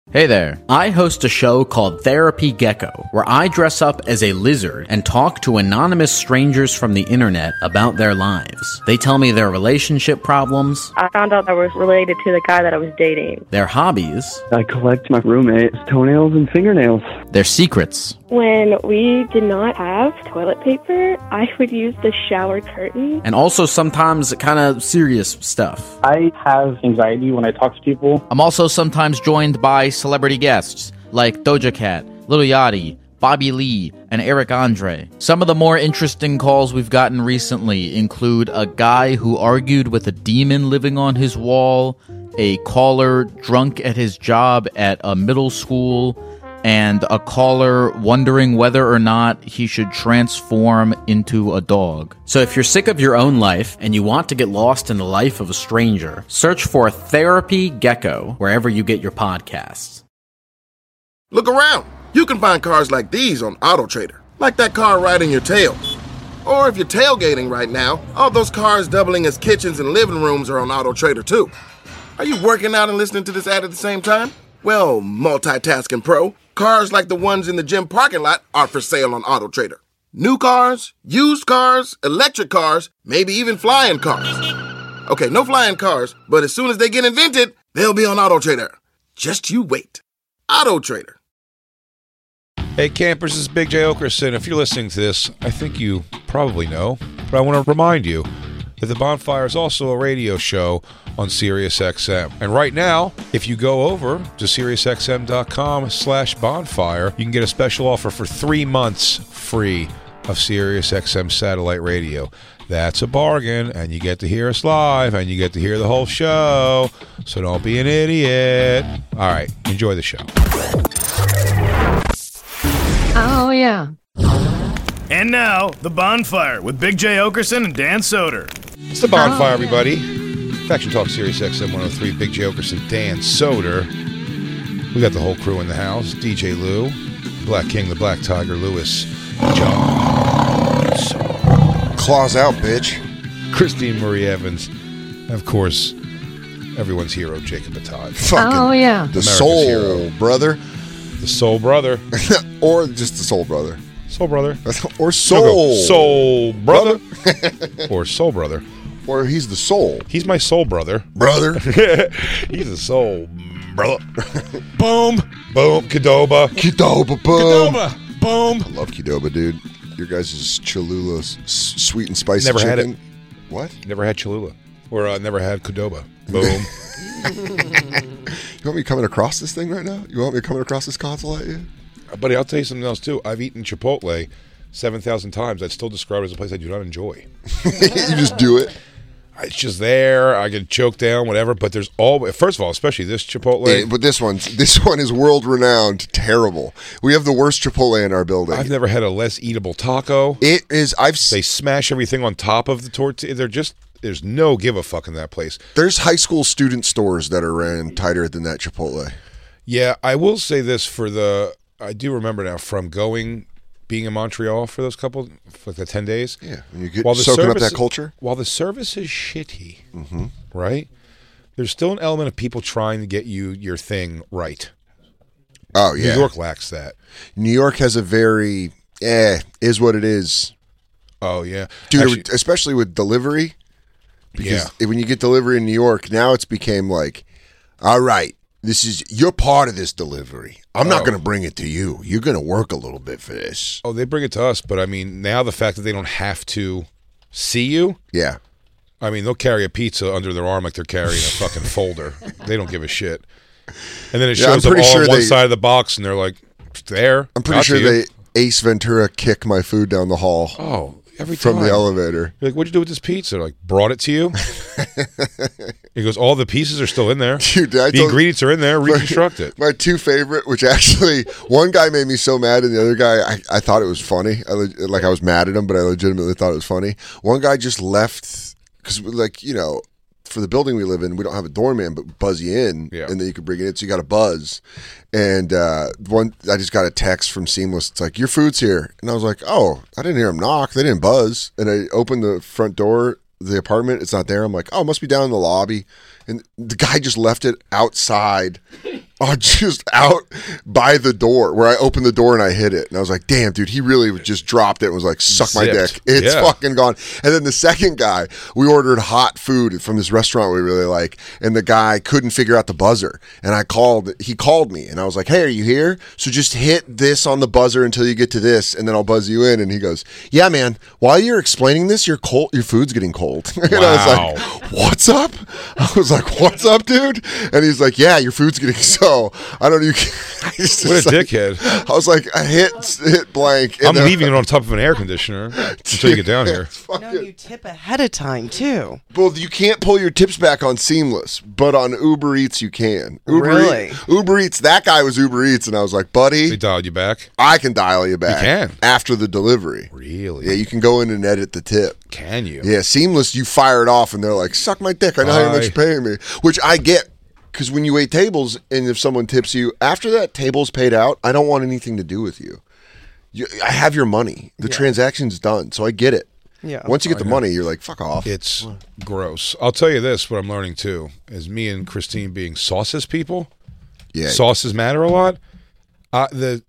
Hey there. I host a show called Therapy Gecko, where I dress up as a lizard and talk to anonymous strangers from the internet about their lives. They tell me their relationship problems. I found out I was related to the guy that I was dating. Their hobbies. I collect my roommate's toenails and fingernails. Their secrets. When we did not have toilet paper, I would use the shower curtain. And also sometimes kind of serious stuff. I have anxiety when I talk to people. I'm also sometimes joined by celebrity guests like Doja Cat, Lil Yachty, Bobby Lee, and Eric Andre. Some of the more interesting calls we've gotten recently include a guy who argued with a demon living on his wall, a caller drunk at his job at a middle school, and a caller wondering whether or not he should transform into a dog. So if you're sick of your own life and you want to get lost in the life of a stranger, search for Therapy Gecko wherever you get your podcasts. Look around. You can find cars like these on AutoTrader, like that car riding your tail. Or if you're tailgating right now, all those cars doubling as kitchens and living rooms are on AutoTrader too. Are you working out and listening to this ad at the same time? Well, multitasking pro, cars like the ones in the gym parking lot are for sale on AutoTrader. New cars, used cars, electric cars, maybe even flying cars. Okay, no flying cars, but as soon as they get invented, they'll be on AutoTrader. Just you wait. AutoTrader. Hey campers, this is Big J. Okerson. If you're listening to this, I think you probably know, but I want to remind you that The Bonfire is also a radio show on SiriusXM. And right now, if you go over to SiriusXM.com/bonfire, you can get a special offer for 3 months free of SiriusXM satellite radio. That's a bargain, and you get to hear us live, and you get to hear the whole show, so don't be an idiot. All right, enjoy the show. Oh, yeah. And now, The Bonfire with Big J. Okerson and Dan Soder. It's The Bonfire, everybody. Faction Talk Sirius XM 103, Big J. Okerson, Dan Soder. We got the whole crew in the house. DJ Lou, Black King, the Black Tiger, Lewis, Jones. Claws out, bitch. Christine Marie Evans. And of course, everyone's hero, Jacob Atad. Oh, yeah. The America's soul hero. brother. The soul brother. Or just the soul brother. Soul brother. Or soul. Soul brother. Or soul brother. Or he's the soul. He's my soul brother. Brother. He's a soul brother. Boom. Boom. Qdoba. Qdoba, boom. Qdoba. Boom. I love Qdoba, dude. Your guys' Cholula sweet and spicy Never chicken. had it. What? Never had Cholula. Or never had Qdoba. Boom. You want me coming across this thing right now? You want me coming across this console at you? Buddy, I'll tell you something else, too. I've eaten Chipotle 7,000 times. I'd still describe it as a place I do not enjoy. You just do it? It's just there. I get choked down, whatever. But there's always, first of all, especially this Chipotle. Yeah, but this one is world renowned. Terrible. We have the worst Chipotle in our building. I've never had a less eatable taco. It is. They smash everything on top of the tortilla. There's no give a fuck in that place. There's high school student stores that are ran tighter than that Chipotle. Yeah, I will say this I do remember now from being in Montreal for those for the 10 days. Yeah, when you get soaking up that culture. While the service is shitty, right? There's still an element of people trying to get you your thing right. Oh, yeah. New York lacks that. New York has a very, is what it is. Oh, yeah. Dude, Actually, especially with delivery. Because when you get delivery in New York, now it's became like, all right, you're part of this delivery. I'm not going to bring it to you. You're going to work a little bit for this. Oh, they bring it to us, but I mean, now the fact that they don't have to see you. Yeah. I mean, they'll carry a pizza under their arm like they're carrying a fucking folder. They don't give a shit. And then it shows up all on one side of the box, and they're like, there. I'm pretty sure they Ace Ventura kick my food down the hall. Oh, every time. From the elevator. You're like, what'd you do with this pizza? They're like, brought it to you. He goes, all the pieces are still in there. Dude, the ingredients are in there. Reconstruct it. My two favorite, which actually, one guy made me so mad, and the other guy, I thought it was funny. I was mad at him, but I legitimately thought it was funny. One guy just left, because, for the building we live in, we don't have a doorman, but buzz you in, and then you can bring it in, so you got to buzz. And I just got a text from Seamless. It's like, your food's here. And I was like, oh, I didn't hear him knock. They didn't buzz. And I opened the front door, the apartment. It's not there. I'm like, oh, it must be down in the lobby. And the guy just left it outside just out by the door where I opened the door and I hit it. And I was like, damn, dude, he really just dropped it and was like, suck my dick. It's fucking gone. And then the second guy, we ordered hot food from this restaurant we really like. And the guy couldn't figure out the buzzer. And he called me and I was like, hey, are you here? So just hit this on the buzzer until you get to this and then I'll buzz you in. And he goes, yeah, man, while you're explaining this, your food's getting cold. And I was like, what's up? I was like, what's up, dude? And he's like, yeah, your food's getting so. I don't know. What a dickhead. I was like, I hit blank. I'm leaving it on top of an air conditioner until you get down here. No, you tip ahead of time, too. Well, you can't pull your tips back on Seamless, but on Uber Eats, you can. Uber Eats, that guy was Uber Eats, and I was like, buddy. They dialed you back? I can dial you back. You can? After the delivery. Really? Yeah, you can go in and edit the tip. Can you? Yeah, Seamless, you fire it off, and they're like, suck my dick. I know how much you're paying me. Which I get. Because when you wait tables, and if someone tips you, after that table's paid out, I don't want anything to do with you. I have your money. The transaction's done, so I get it. Yeah. Once you get the money, you're like, fuck off. It's gross. I'll tell you this, what I'm learning too, is me and Christine being sauces people. Yeah. Sauces matter a lot. What is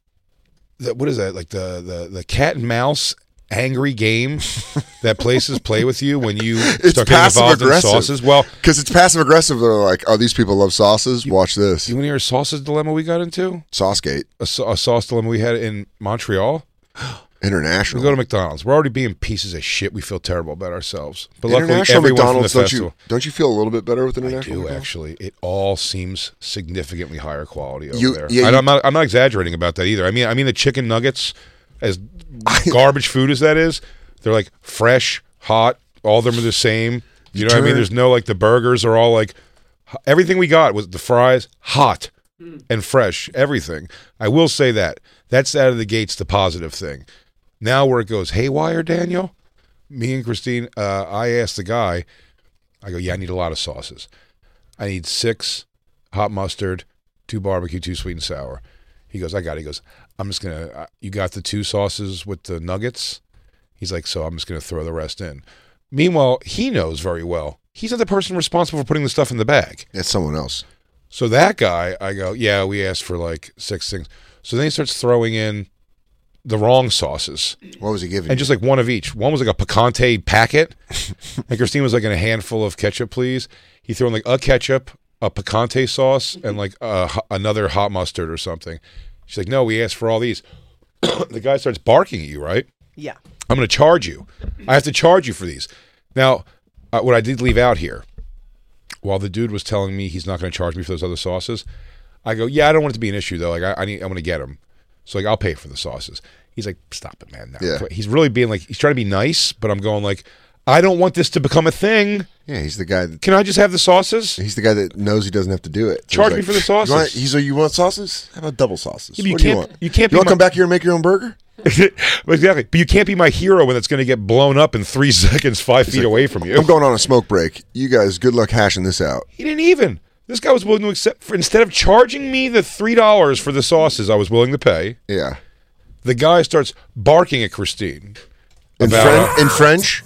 that? Like the cat and mouse angry game that places play with you when you start getting involved in sauces. Well, because it's passive aggressive. They're like, oh, these people love sauces. Watch this. You want to hear a sauces dilemma we got into? Saucegate. A sauce dilemma we had in Montreal. International. We go to McDonald's. We're already being pieces of shit. We feel terrible about ourselves. But International luckily, everyone McDonald's, from the festival, don't you feel a little bit better with international? I do, actually. It all seems significantly higher quality over there. Yeah, I'm not exaggerating about that either. I mean the chicken nuggets, as garbage food as that is, they're like fresh, hot. All of them are the same. You know what I mean? There's no like the burgers are all like everything we got was the fries hot and fresh. Everything. I will say that that's out of the gates the positive thing. Now where it goes haywire, Daniel, me and Christine, I asked the guy, I go, yeah, I need a lot of sauces. I need 6 hot mustard, 2 barbecue, 2 sweet and sour. He goes, I got it. He goes, I'm just going to, you got the 2 sauces with the nuggets? He's like, so I'm just going to throw the rest in. Meanwhile, he knows very well. He's not the person responsible for putting the stuff in the bag. It's someone else. So that guy, I go, yeah, we asked for like 6 things. So then he starts throwing in the wrong sauces. What was he giving? And just like one of each. One was like a picante packet. And Christine was like in a handful of ketchup, please. He threw in like a ketchup, a picante sauce, and like another hot mustard or something. She's like, no, we asked for all these. The guy starts barking at you, right? Yeah. I'm going to charge you. I have to charge you for these. Now, what I did leave out here, while the dude was telling me he's not going to charge me for those other sauces, I go, yeah, I don't want it to be an issue though. Like I'm going to get them. So like I'll pay for the sauces. He's like, stop it, man. No. Yeah. He's really being like, he's trying to be nice, but I'm going like, I don't want this to become a thing. Yeah, he's the guy. Can I just have the sauces? He's the guy that knows he doesn't have to do it. So Charge me for the sauces. You want sauces? How about double sauces? Yeah, what do you want? You can't. You want to come back here and make your own burger? Exactly. But you can't be my hero when it's going to get blown up in 3 seconds, 5 feet away from you. I'm going on a smoke break. You guys, good luck hashing this out. He didn't even. This guy was willing to accept, instead of charging me the $3 for the sauces I was willing to pay. Yeah. The guy starts barking at Christine. In French?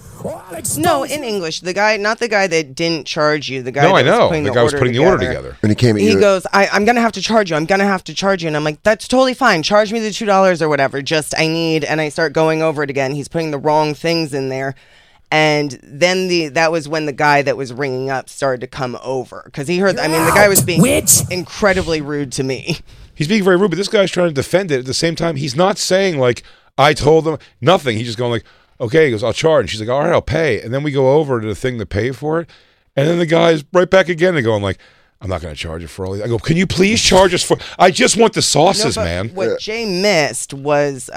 No, in English. The guy, not the guy that didn't charge you. The guy. No, I know. The guy was putting the order together. And he came at you. He goes, I'm going to have to charge you. I'm going to have to charge you. And I'm like, that's totally fine. Charge me the $2 or whatever. Just, and I start going over it again. He's putting the wrong things in there. And then that was when the guy that was ringing up started to come over. Because he heard, the guy was being incredibly rude to me. He's being very rude, but this guy's trying to defend it. At the same time, he's not saying like, I told them nothing. He's just going like, okay, he goes, I'll charge. And she's like, all right, I'll pay. And then we go over to the thing to pay for it. And then the guy's right back again and going like, I'm not going to charge you for all these. I go, can you please charge us for, I just want the sauces, man. What Jay missed was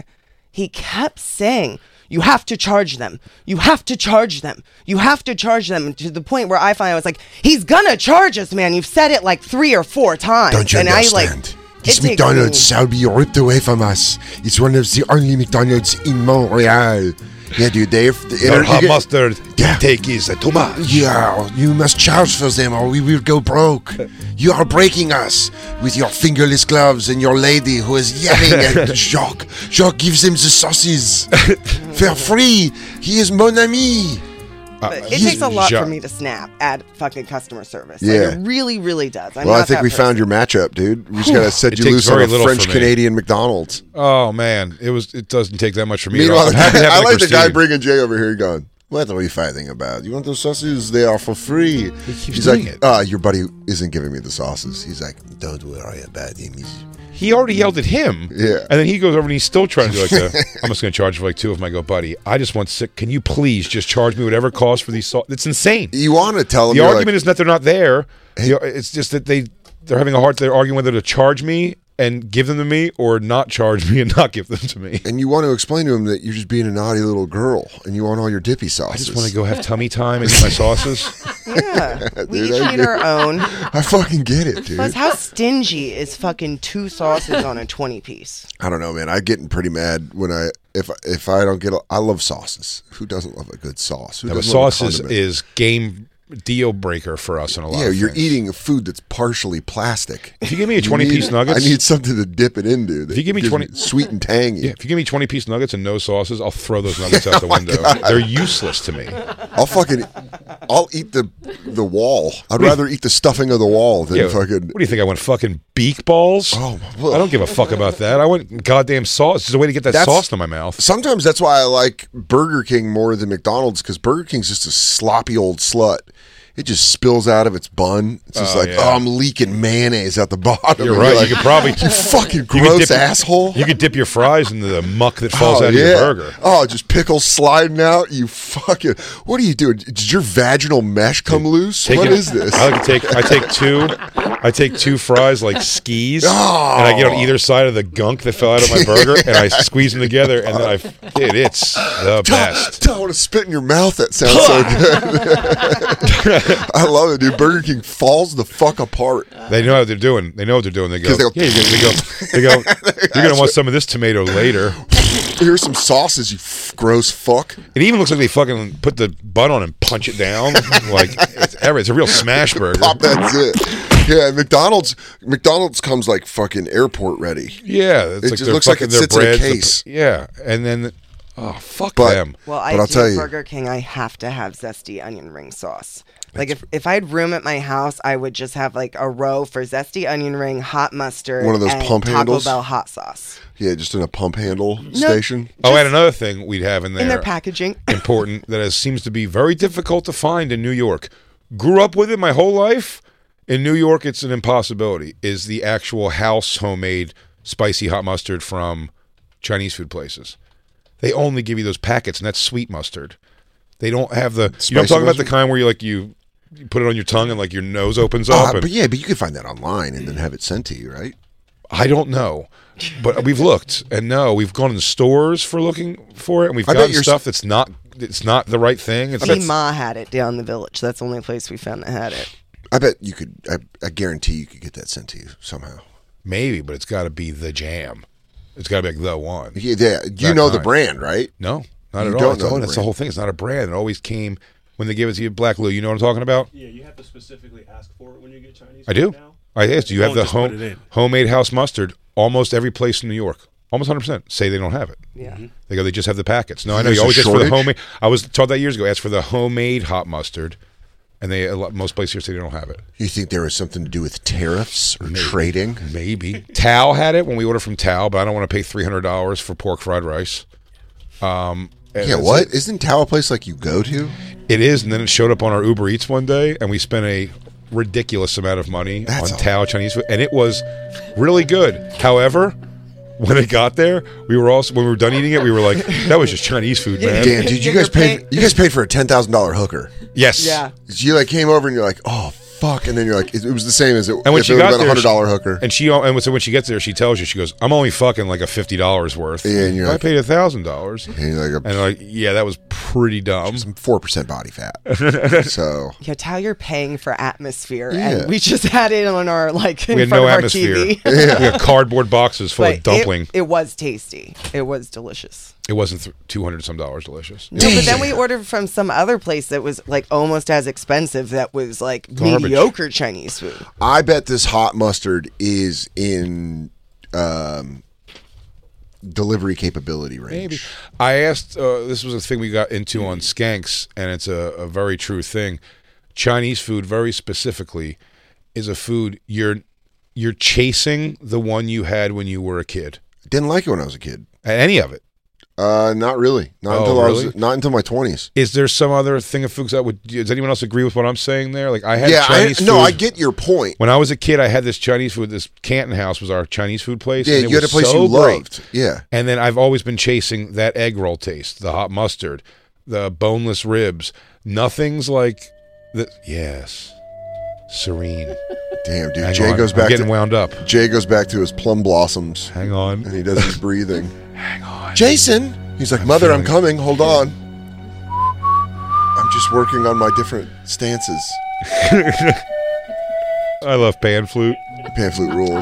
he kept saying, you have to charge them. You have to charge them. You have to charge them, to the point where I finally was like, he's going to charge us, man. You've said it like 3 or 4 times. Don't you understand? This McDonald's shall be ripped away from us. It's one of the only McDonald's in Montreal. Yeah, dude, your hot mustard intake is too much. Yeah, you must charge for them or we will go broke. You are breaking us with your fingerless gloves and your lady who is yelling at Jacques. Jacques gives him the sauces for free. He is mon ami. But it takes a lot for me to snap at fucking customer service. Yeah. Like, it really, really does. Well, I think we found your matchup, dude. We just gotta set you loose on a French Canadian McDonald's. Oh man, it doesn't take that much for me. Meanwhile, I'm happy to have I like the guy Christine. bringing Jay over here going, "What are you fighting about? You want those sausages? They are for free." He's doing like, your buddy isn't giving me the sauces. He's like, "Don't worry about him." He already yelled at him. Yeah. And then he goes over and he's still trying to do like I'm just going to charge you for like 2 of them. I go, buddy, I just want sick. Can you please just charge me whatever it costs for these sauces? It's insane. You want to tell him the argument is that they're not there. It's just that they're having a hard. They're arguing whether to charge me and give them to me or not charge me and not give them to me. And you want to explain to him that you're just being a naughty little girl and you want all your dippy sauces. I just want to go have tummy time and eat my sauces. Yeah, we Dude, each I need get our own. I fucking get it, dude. Plus, how stingy is fucking 2 sauces on a 20-piece? I don't know, man. I get pretty mad when if I don't get. I love sauces. Who doesn't love a good sauce? Who Now, but doesn't love a sauces condiment? is game deal breaker for us in a lot. Yeah, of you're things. eating a food that's partially plastic. If you give me a 20-piece nuggets, I need something to dip it into. If you give me gives 20 sweet and tangy. Yeah, if you give me 20-piece nuggets and no sauces, I'll throw those nuggets out the window. God. They're useless to me. I'll eat the wall. I'd rather eat the stuffing of the wall than fucking. What do you think? I want fucking beak balls? Oh, I don't give a fuck about that. I want goddamn sauce. There's a way to get that sauce in my mouth. Sometimes that's why I like Burger King more than McDonald's, because Burger King's just a sloppy old slut. It just spills out of its bun. It's just I'm leaking mayonnaise out the bottom. You're And right. like, You could probably you fucking could gross dip- asshole. You could dip your fries into the muck that falls out of your burger. Oh, just pickles sliding out. You fucking. What are you doing? Did your vaginal mesh come loose? What is this? I like to I take two fries like skis, Oh. and I get on either side of the gunk that fell out of my burger, and I squeeze them together, and then it's the best. I want to spit in your mouth. That sounds so good. I love it, dude. Burger King falls the fuck apart. They know what they're doing. They know what they're doing. They go, They go- they go, you're going to want some of this tomato later. Here's some sauces, you gross fuck. It even looks like they fucking put the bun on and punch it down. Like, it's a real smash burger. Pop, that's it. Yeah, McDonald's comes like fucking airport ready. Yeah. It like just their looks like it their sits in a breads, case. Yeah. And then, fuck But- them. Well, But I'll tell you- Burger King, I have to have zesty onion ring sauce. Like if I had room at my house, I would just have like a row for zesty onion ring, hot mustard, One of those and pump Taco handles? Bell hot sauce Yeah, just in a pump handle station. Oh, and another thing we'd have in there. in their packaging. Important that seems to be very difficult to find in New York. Grew up with it my whole life. In New York, it's an impossibility. Is the actual house homemade spicy hot mustard from Chinese food places. They only give you those packets, and that's sweet mustard. They don't have the. You know, I'm Spicy talking about the mustard? kind where you put it on your tongue and like your nose opens up. And But you can find that online and then have it sent to you, right? I don't know. But we've looked, and no, we've gone in stores for looking for it, and we've I bet gotten you're- stuff that's not. It's not the right thing. Me Ma had it down the village. That's the only place we found that had it. I bet you could. I guarantee you could get that sent to you somehow. Maybe, but it's got to be the jam. It's got to be like the one. Yeah, you That know the kind. brand, right? No, not You at don't all. know the That's the brand. whole thing. It's not a brand. It always came when they gave it to you, Black Lou. You know what I'm talking about? Yeah, you have to specifically ask for it when you get Chinese I food do. now. I asked. Do you have Don't the just put it in. homemade house mustard? Almost every place in New York, almost 100%, say they don't have it. Yeah. They go, they just have the packets. No, I know. There's You a always ask for the shortage? homemade. I was told that years ago. Ask for the homemade hot mustard, and most places here say they don't have it. You think there was something to do with tariffs or trading? Maybe. Tao had it when we ordered from Tao, but I don't want to pay $300 for pork fried rice. And Yeah, that's what? it. Isn't Tao a place like you go to? It is, and then it showed up on our Uber Eats one day, and we spent a ridiculous amount of money on Tao Chinese food, and it was really good. However, when it got there, when we were done eating it, we were like, "That was just Chinese food, man." Damn, dude, you guys paid for a $10,000 hooker. Yes. Yeah. You like came over and you're like, oh fuck, and then you're like, it was the same as it. And when if she it would got have been there, a $100 hooker. and so when she gets there, she tells you, she goes, "I'm only fucking like a $50 worth." Yeah, and you're I like- paid $1,000, And you're like, and like, yeah, that was pretty dumb. 4% body fat. So Yeah, Tao, you're paying for atmosphere, Yeah. and we just had it on our like in We had front no of our atmosphere. TV. We had cardboard boxes full of But dumpling. It was tasty. It was delicious. It wasn't $200 delicious. No, but then we ordered from some other place that was like almost as expensive. That was like Garbage. mediocre Chinese food. I bet this hot mustard is in delivery capability range. Maybe. I asked, this was a thing we got into on Skanks, and it's a very true thing. Chinese food, very specifically, is a food you're chasing the one you had when you were a kid. Didn't like it when I was a kid. Any of it? Not really. Not until my 20s. Is there some other thing of foods that would? Does anyone else agree with what I'm saying there? Like I had Chinese food. No, I get your point. When I was a kid, I had this Chinese food. This Canton House was our Chinese food place. Yeah, and you had a place you loved. Yeah. And then I've always been chasing that egg roll taste, the hot mustard, the boneless ribs. Nothing's like the yes, serene. Damn, dude. Hang Jay on. goes back. I'm getting wound up. Jay goes back to his plum blossoms. Hang on. And he does his breathing. Hang on. Jason. He's like, Mother, I'm coming. Hold on. I'm just working on my different stances. I love pan flute. Pan flute rules.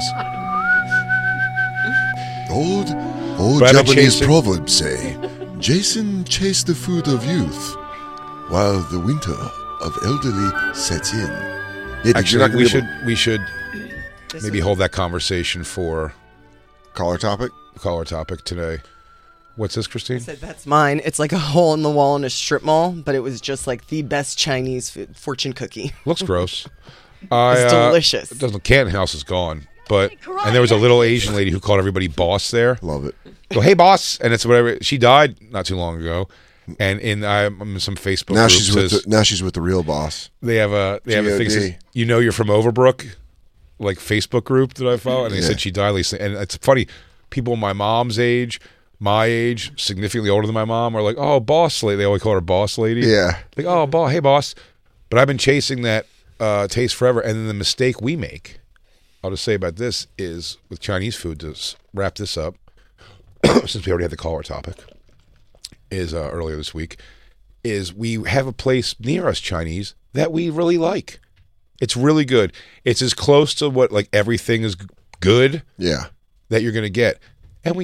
Old But I've been Japanese chasing- proverbs say, Jason chased the food of youth, while the winter of elderly sets in. Yeah, dude, Actually, you're not we gonna should maybe hold that conversation for caller topic today. What's this, Christine? I said that's mine. It's like a hole in the wall in a strip mall, but it was just like the best Chinese food, fortune cookie. Looks gross. It's delicious. The Canton House is gone, and there was a little Asian lady who called everybody boss there. Love it. Go, hey boss, and it's whatever. She died not too long ago, and I'm in some Facebook. Now group she's with the real boss. They have a thing that says, GOD. you know you're from Overbrook, like Facebook group that I follow, and they Yeah. said she died recently. And it's funny, people my mom's age, my age, significantly older than my mom, are like, oh, boss lady. They always call her boss lady. Yeah. Like, oh, hey boss. But I've been chasing that taste forever, and then the mistake we make, I'll just say about this, is with Chinese food, to wrap this up, since we already had the caller topic, is earlier this week, is we have a place near us, Chinese, that we really like. It's really good. It's as close to what, like, everything is good that you're going to get. And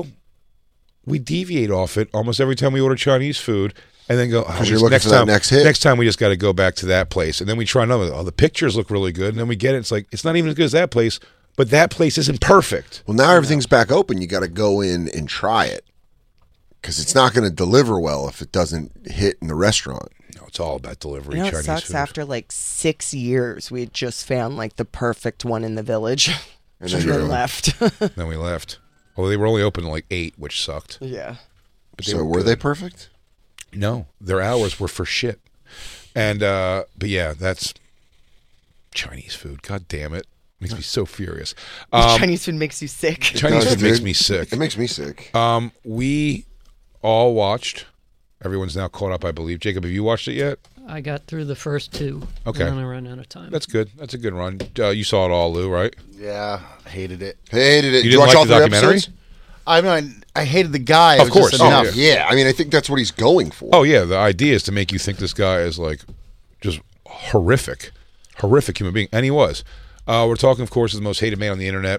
we deviate off it almost every time we order Chinese food, and then go, Because you're looking for that next hit. Next time we just got to go back to that place. And then we try another. Oh, the pictures look really good. And then we get it. It's like, it's not even as good as that place, but that place isn't perfect. Well, now everything's back open. You got to go in and try it. Because it's not going to deliver well if it doesn't hit in the restaurant. No, it's all about delivery. You know, it Chinese sucks. food. After like 6 years, we had just found like the perfect one in the village, And and then then you're- left. Then we left. Well, they were only open like 8, which sucked. Yeah. But So were they perfect? No, their hours were for shit. And but yeah, that's Chinese food. God damn it, makes me so furious. Chinese food makes you sick. Chinese food makes me sick. It makes me sick. We all watched. Everyone's now caught up, I believe. Jacob, have you watched it yet? I got through the first 2. Okay. And then I ran out of time. That's good. That's a good run. You saw it all, Lou, right? Yeah, hated it. Hated it. You Did didn't watch like all the 3 documentary? episodes? I mean, I hated the guy. Of course. Just Oh, enough. Yeah, I mean, I think that's what he's going for. Oh yeah, the idea is to make you think this guy is like just horrific human being, and he was. We're talking, of course, is the most hated man on the internet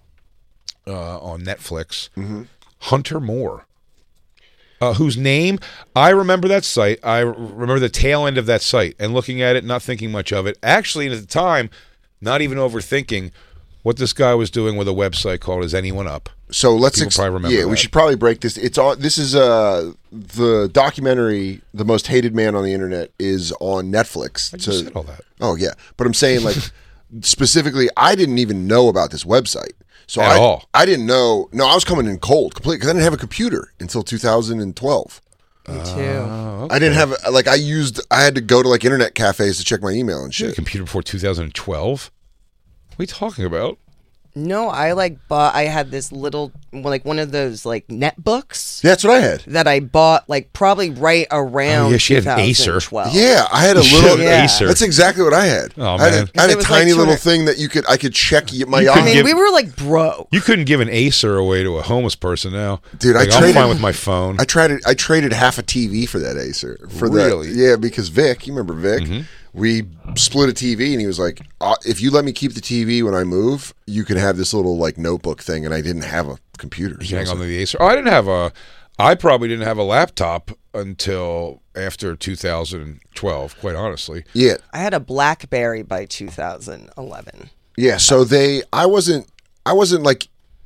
on Netflix, Hunter Moore, whose name I remember that site. I remember the tail end of that site and looking at it, not thinking much of it. Actually, at the time, not even overthinking what this guy was doing with a website called Is Anyone Up? So let's People probably remember we that. should probably break this. It's on. This is the documentary, The Most Hated Man on the Internet, is on Netflix. I just said all that. Oh yeah, but I'm saying like specifically, I didn't even know about this website. So At all. I didn't know. No, I was coming in cold completely because I didn't have a computer until 2012. Me too. I didn't have like I had to go to like internet cafes to check my email and You had a shit. computer before 2012? What are you talking about? No, I had this little, like one of those like netbooks That's what I had. that I bought like probably right around yeah, she had an Acer. 2012. Yeah, I had a You little should have Acer. That's exactly what I had. Oh, I had man. I had It a was tiny like little 200 thing that I could check my You I couldn't mean, give- we were like bro. You couldn't give an Acer away to a homeless person now. Dude, Like, I'm fine with my phone. I traded half a TV for that Acer. Really? Yeah, because Vic, you remember Vic? We split a TV, and he was like, "If you let me keep the TV when I move, you can have this little like notebook thing." And I didn't have a computer. You So I hang was on to like, the Acer. Oh, I probably didn't have a laptop until after 2012, quite honestly. yeah, I had a BlackBerry by 2011. yeah. So I wasn't like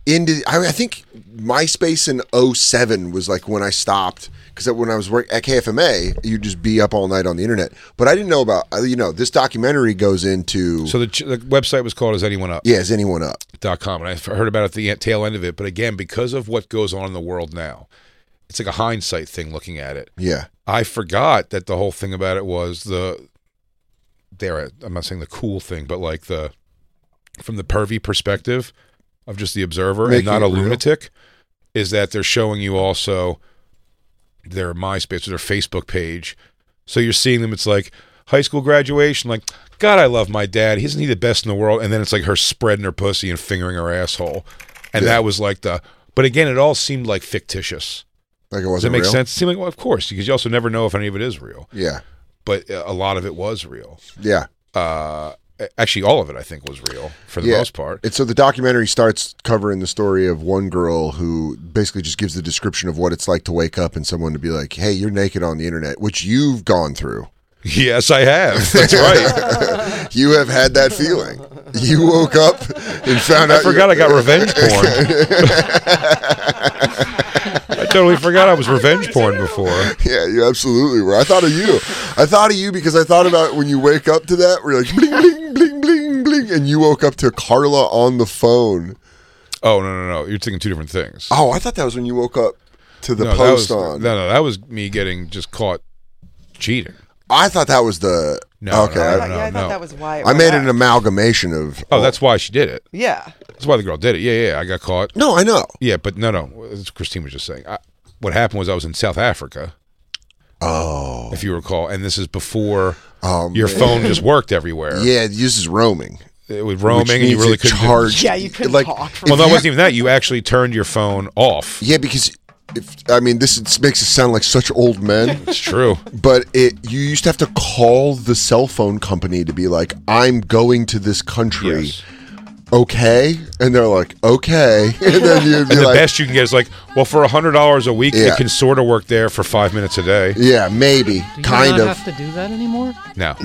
I think MySpace in 07 was like when I stopped, because when I was working at KFMA, you'd just be up all night on the internet. But I didn't know about, this documentary goes into... So the website was called Is Anyone Up? Yeah, IsAnyoneUp.com. And I heard about it at the tail end of it. But again, because of what goes on in the world now, it's like a hindsight thing looking at it. Yeah. I forgot that the whole thing about it was I'm not saying the cool thing, but like from the pervy perspective of just the observer and not a lunatic, is that they're showing you also their MySpace or their Facebook page. So you're seeing them, it's like high school graduation, like, God, I love my dad. Isn't he the best in the world? And then it's like her spreading her pussy and fingering her asshole. And that was like but again, it all seemed like fictitious. Like it wasn't real? Does that make real? sense? It seemed like, well, of course, because you also never know if any of it is real. Yeah. But a lot of it was real. Yeah. Actually, all of it, I think, was real for the most part. And so the documentary starts covering the story of one girl who basically just gives the description of what it's like to wake up and someone to be like, hey, you're naked on the internet, which you've gone through. Yes, I have. That's right. You have had that feeling. You woke up and found out. I forgot I got revenge porn. I totally forgot I was revenge porn before. Yeah, you absolutely were. I thought of you. Because I thought about when you wake up to that, where you're like, bling, bling, bling, bling, bling, and you woke up to Carla on the phone. Oh, no. You're thinking two different things. Oh, I thought that was when you woke up to the post on. No, that was me getting just caught cheating. I thought that was the... No, okay. I thought that was why. I made an amalgamation of... Oh, that's why she did it. Yeah. That's why the girl did it. Yeah, I got caught. No, I know. Yeah, but no. As Christine was just saying. What happened was I was in South Africa. Oh. If you recall. And this is before your phone just worked everywhere. Yeah, this is roaming. It was roaming and you really couldn't... charge. Yeah, you couldn't talk. Well, no, it wasn't even that. You actually turned your phone off. Yeah, because... this makes it sound like such old men. It's true. But you used to have to call the cell phone company to be like, I'm going to this country. Yes. Okay? And they're like, okay. And then you'd be the best you can get is like, well, for $100 a week, it can sort of work there for 5 minutes a day. Yeah, maybe. Do you kind not of. have to do that anymore? No.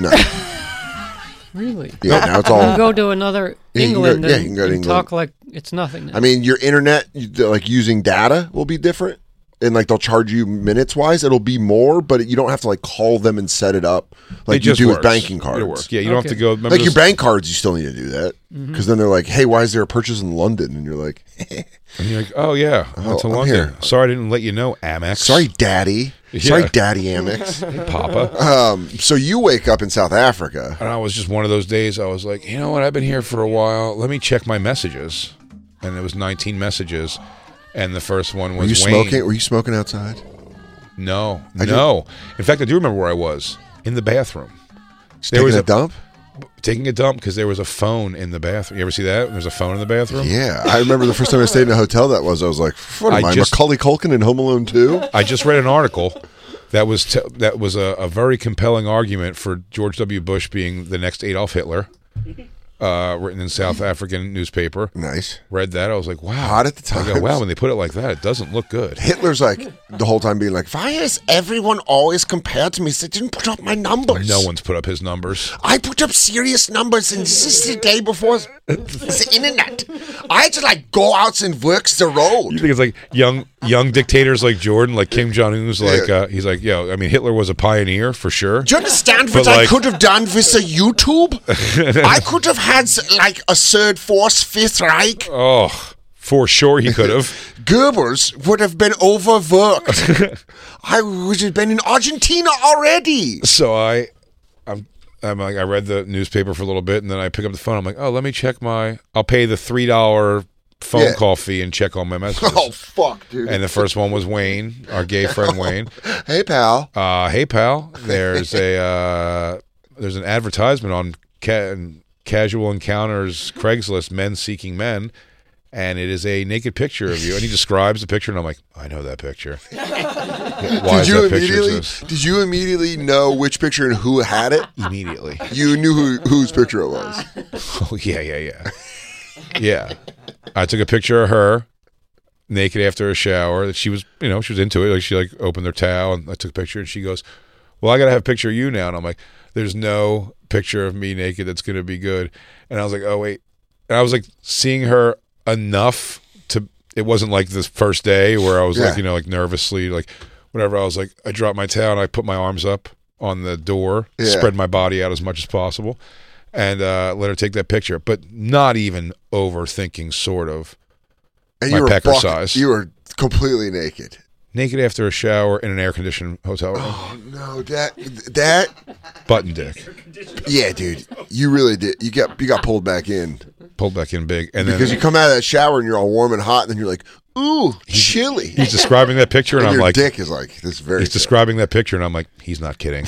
Really? Yeah, now it's all... You can go to another England you can go to and England. talk like it's nothing now. I mean, your internet, like using data will be different. And like they'll charge you minutes wise. It'll be more, but you don't have to like call them and set it up like you do with banking cards. Yeah, you don't have to go. Like your bank cards, you still need to do that because then they're like, "Hey, why is there a purchase in London?" And you're like, and you're like, "Oh yeah, I went to London. Here. Sorry, I didn't let you know, Amex. Sorry, Daddy. Yeah. Sorry, Daddy Amex. Hey, Papa." So you wake up in South Africa, and I was just one of those days. I was like, you know what? I've been here for a while. Let me check my messages, and it was 19 messages. And the first one was Wayne. Were you smoking outside? No. In fact, I do remember where I was. In the bathroom. Taking a dump? Taking a dump because there was a phone in the bathroom. You ever see that? There's a phone in the bathroom? Yeah. I remember the first time I stayed in a hotel I was like, what am I, Macaulay Culkin in Home Alone 2? I just read an article that was a very compelling argument for George W. Bush being the next Adolf Hitler. Written in South African newspaper. Nice. Read that. I was like, wow. Hot at the time. I go, wow, when they put it like that, it doesn't look good. Hitler's like, the whole time being like, why is everyone always compared to me? They didn't put up my numbers. No one's put up his numbers. I put up serious numbers, and this is the day before the internet. I had to like go out and work the road. You think it's like young dictators like Jordan, like Kim Jong-un's like, he's like, yo, I mean, Hitler was a pioneer for sure. Do you understand what I could have done with the YouTube? I could have had like a third, fourth, fifth Reich. Oh, for sure he could have. Goebbels would have been overworked. I would have been in Argentina already. So I'm like, I read the newspaper for a little bit, and then I pick up the phone. I'm like, oh, let me check I'll pay the $3 phone call fee and check all my messages. Oh, fuck, dude. And the first one was Wayne, our gay friend Wayne. Hey, pal. Hey, pal. There's an advertisement on Casual Encounters Craigslist, men seeking men, and it is a naked picture of you. And he describes the picture, and I'm like, I know that picture. Why Did you immediately know which picture and who had it? Immediately. You knew whose picture it was. Oh, yeah. Yeah. I took a picture of her naked after a shower. That she was into it. Like she opened her towel, and I took a picture, and she goes, well, I got to have a picture of you now. And I'm like, there's no picture of me naked that's going to be good. And I was like, oh, wait. And I was like seeing her enough to it wasn't like this first day where I was like, Yeah. like nervously, like whatever. I was like, I dropped my towel and I put my arms up on the door, Yeah. spread my body out as much as possible, and let her take that picture. But not even overthinking, sort of. And my you were pecker buck- size. You were completely naked. Naked after a shower in an air-conditioned hotel room. Oh no, that Button dick. Yeah, dude, you really did. You got pulled back in. Pulled back in big, and then Because you come out of that shower and you're all warm and hot, and then you're like, ooh, chilly. he's describing that picture, and I'm your like, dick is like this is very. he's describing that picture, and I'm like, he's not kidding.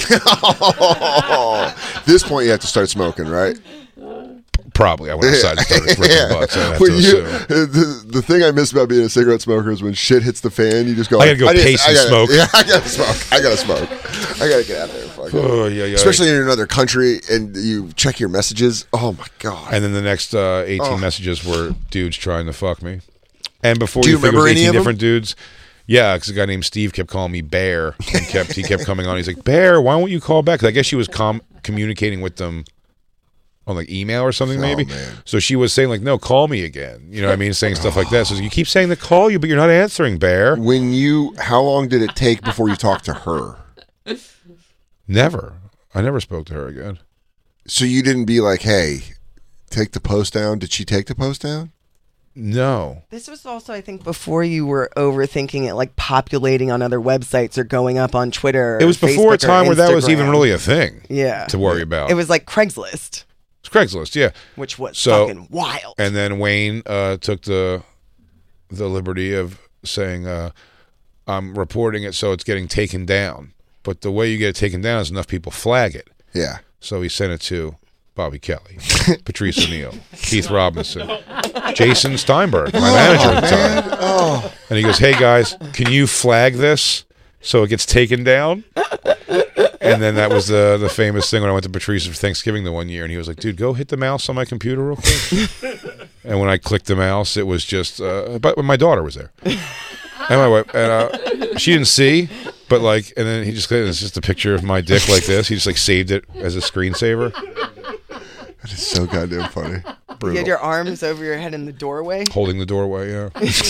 This point, you have to start smoking, right? Probably, I went outside and started ripping butts. I have When to you- assume. the thing I miss about being a cigarette smoker is when shit hits the fan, you just go. I gotta go pace and smoke. Yeah, I gotta smoke. I gotta smoke. I gotta get out of there. Fuck it. Oh, yeah. Especially in another country, and you check your messages. Oh my god! And then the next 18 messages were dudes trying to fuck me. And before Do you think it was remember any 18 of them? different dudes. Yeah, because a guy named Steve kept calling me Bear. And he kept coming on. He's like, Bear, why won't you call back? 'Cause I guess she was communicating with them on like email or something, maybe. Man. So she was saying like, no, call me again. You know what I mean? Saying stuff like that. So you keep saying to call you, but you're not answering, Bear. How long did it take before you talked to her? Never. I never spoke to her again. So you didn't be like, hey, take the post down. Did she take the post down? No. This was also, I think, before you were overthinking it, like populating on other websites or going up on Twitter. It was before a Facebook or time where that was Instagram. even really a thing. Yeah. To worry about. It was like Craigslist, It's Craigslist, yeah. which was So- fucking wild. And then Wayne took the liberty of saying, I'm reporting it so it's getting taken down. But the way you get it taken down is enough people flag it. Yeah. So he sent it to Bobby Kelly, Patrice O'Neill, Keith Robinson, Jason Steinberg, my manager at the time. Oh. And he goes, hey guys, can you flag this so it gets taken down? And then that was the famous thing when I went to Patrice for Thanksgiving the one year, and he was like, dude, go hit the mouse on my computer real quick. And when I clicked the mouse, it was just, but my daughter was there. And my wife, and she didn't see, but like, and then he just, it's just a picture of my dick like this. He just like saved it as a screensaver. That is so goddamn funny. You Brutal. had your arms over your head in the doorway. Holding the doorway, yeah.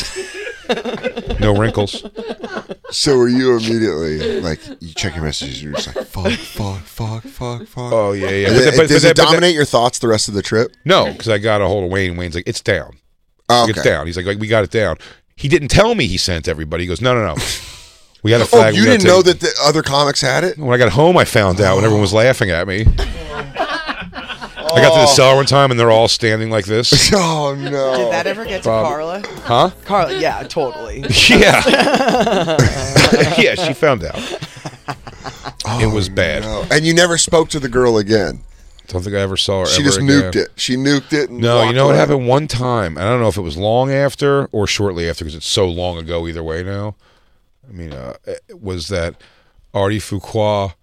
No wrinkles. So were you immediately like you check your messages and you're just like fuck. Oh yeah, yeah. And then- does it dominate your thoughts the rest of the trip? No, because I got a hold of Wayne. Wayne's like, it's down. Oh, It's okay. down. He's like, we got it down. He didn't tell me he sent everybody. He goes, no. We got a Oh, flag. you didn't know that the other comics had it? When I got home, I found out when everyone was laughing at me. I got to the cellar one time and they're all standing like this. Oh no! Did that ever get to Bob. Carla? Huh? Carla, yeah, totally. Yeah. Yeah, she found out. It was bad. No. And you never spoke to the girl again. Don't think I ever saw her. She ever just again. nuked it. She nuked it. And No, you walked know what away. happened one time? I don't know if it was long after or shortly after because it's so long ago either way now. I mean, it was that Artie Fuqua,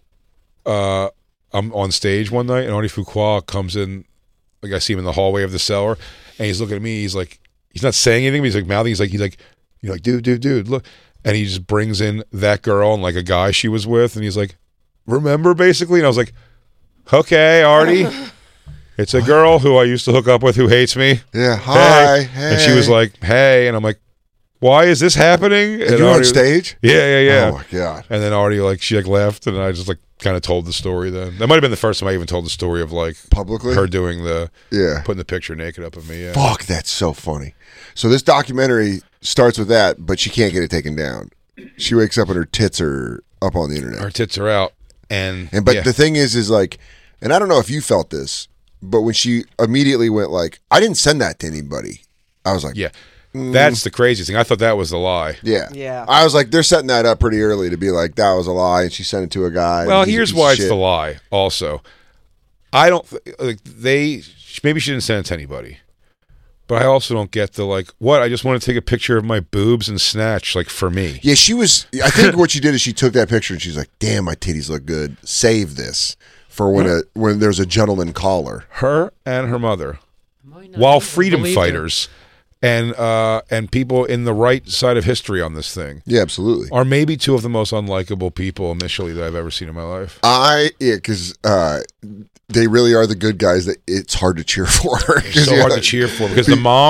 I'm on stage one night and Artie Fuqua comes in, like I see him in the hallway of the cellar and he's looking at me. He's like, he's not saying anything, but he's like mouthing. He's like, dude, look. And he just brings in that girl and like a guy she was with. And he's like, remember basically? And I was like, okay, Artie. It's a girl who I used to hook up with who hates me. Yeah, hi, hey. And she was like, hey. And I'm like, why is this happening? And you're on stage? Yeah. Oh my god. And then Artie, like, she like left and I just like kind of told the story then. That might have been the first time I even told the story of like publicly her doing Yeah. putting the picture naked up of me. Yeah. Fuck, that's so funny. So this documentary starts with that, but she can't get it taken down. She wakes up and her tits are up on the internet. Her tits are out. And but yeah. the thing is like, and I don't know if you felt this, but when she immediately went like, I didn't send that to anybody. I was like, yeah. That's the craziest thing. I thought that was the lie. Yeah. I was like, they're setting that up pretty early to be like, that was a lie, and she sent it to a guy. Well, and he's a here's piece of why it's shit. the lie. Also, I don't like maybe she didn't send it to anybody, but I also don't get the like what. I just want to take a picture of my boobs and snatch like for me. Yeah, she was. I think what she did is she took that picture and she's like, "Damn, my titties look good. Save this for when there's a gentleman caller." Her and her mother, while freedom believed fighters and people in the right side of history on this thing, Yeah, absolutely. are maybe two of the most unlikable people initially that I've ever seen in my life. Because they really are the good guys that it's hard to cheer for. It's so hard to cheer for because the mom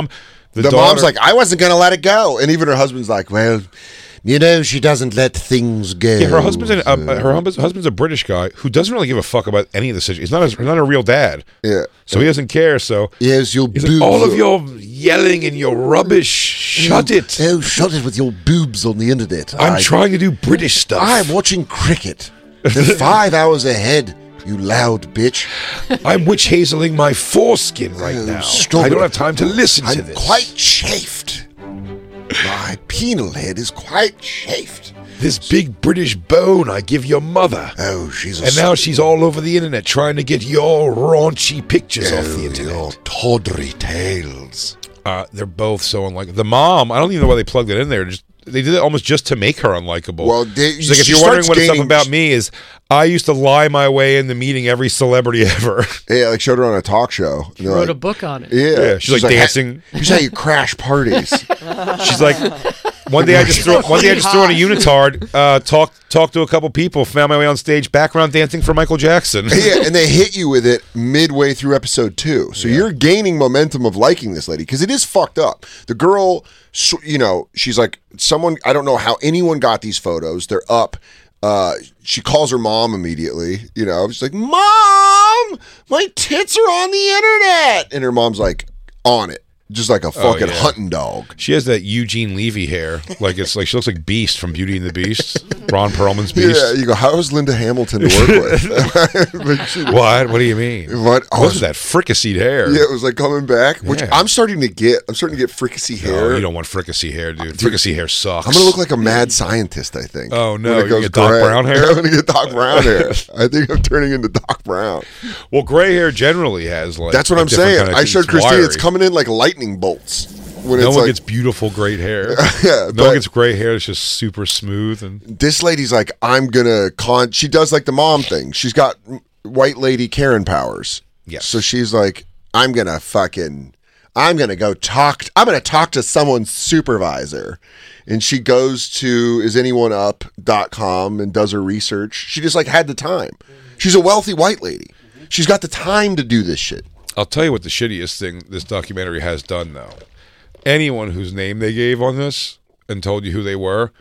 The mom's like, I wasn't going to let it go. And even her husband's like, well, you know, she doesn't let things go. Yeah, her husband's a British guy who doesn't really give a fuck about any of the situation. He's not a real dad. Yeah. So he doesn't care. So yes, your he's boobs. like, all of your yelling and your rubbish, shut it. Oh, shut it with your boobs on the internet. I'm trying to do British stuff. I'm watching cricket. They're 5 hours ahead, you loud bitch. I'm witch hazeling my foreskin right now. I don't have time to listen to this. I'm quite chafed. My penal head is quite chafed. This big British bone I give your mother. Oh, she's and now she's all over the internet trying to get your raunchy pictures off the internet. Your tawdry tales. They're both so unlikable. The mom, I don't even know why they plugged it in there. They did it almost just to make her unlikable. Well, she's like, if you're wondering what it's up about me, is I used to lie my way into meeting every celebrity ever. Yeah, like showed her on a talk show. She wrote a book on it. Yeah, she's like dancing. Here's how you crash parties. She's like, one day I just threw on a unitard, talked to a couple people, found my way on stage, background dancing for Michael Jackson. Yeah, and they hit you with it midway through episode 2. So you're gaining momentum of liking this lady because it is fucked up. The girl, you know, she's like, someone, I don't know how anyone got these photos. They're up. She calls her mom immediately. You know, she's like, Mom, my tits are on the internet. And her mom's like, on it. Just like a fucking hunting dog. She has that Eugene Levy hair. Like it's like she looks like Beast from Beauty and the Beast. Ron Perlman's Beast. Yeah, you go, how is Linda Hamilton to work with? What? What do you mean? What? What was that fricasseed hair? Yeah, it was like coming back, which I'm starting to get fricassee hair. No, you don't want fricassee hair, dude. Fricassee hair sucks. I'm going to look like a mad scientist, I think. Oh, no. You're going to get Doc Brown hair? I'm going to get Doc Brown hair. I think I'm turning into Doc Brown. Well, gray hair generally has like... That's what I'm saying. I showed Christine, it's coming in like lightning bolts. When no one gets beautiful great hair. Yeah, no one gets gray hair. It's just super smooth. And this lady's like, I'm gonna she does like the mom thing. She's got white lady Karen powers. Yes. So she's like, I'm gonna talk to someone's supervisor. And she goes to isanyoneup.com and does her research. She just like had the time. She's a wealthy white lady. She's got the time to do this shit. I'll tell you what the shittiest thing this documentary has done, though. Anyone whose name they gave on this and told you who they were,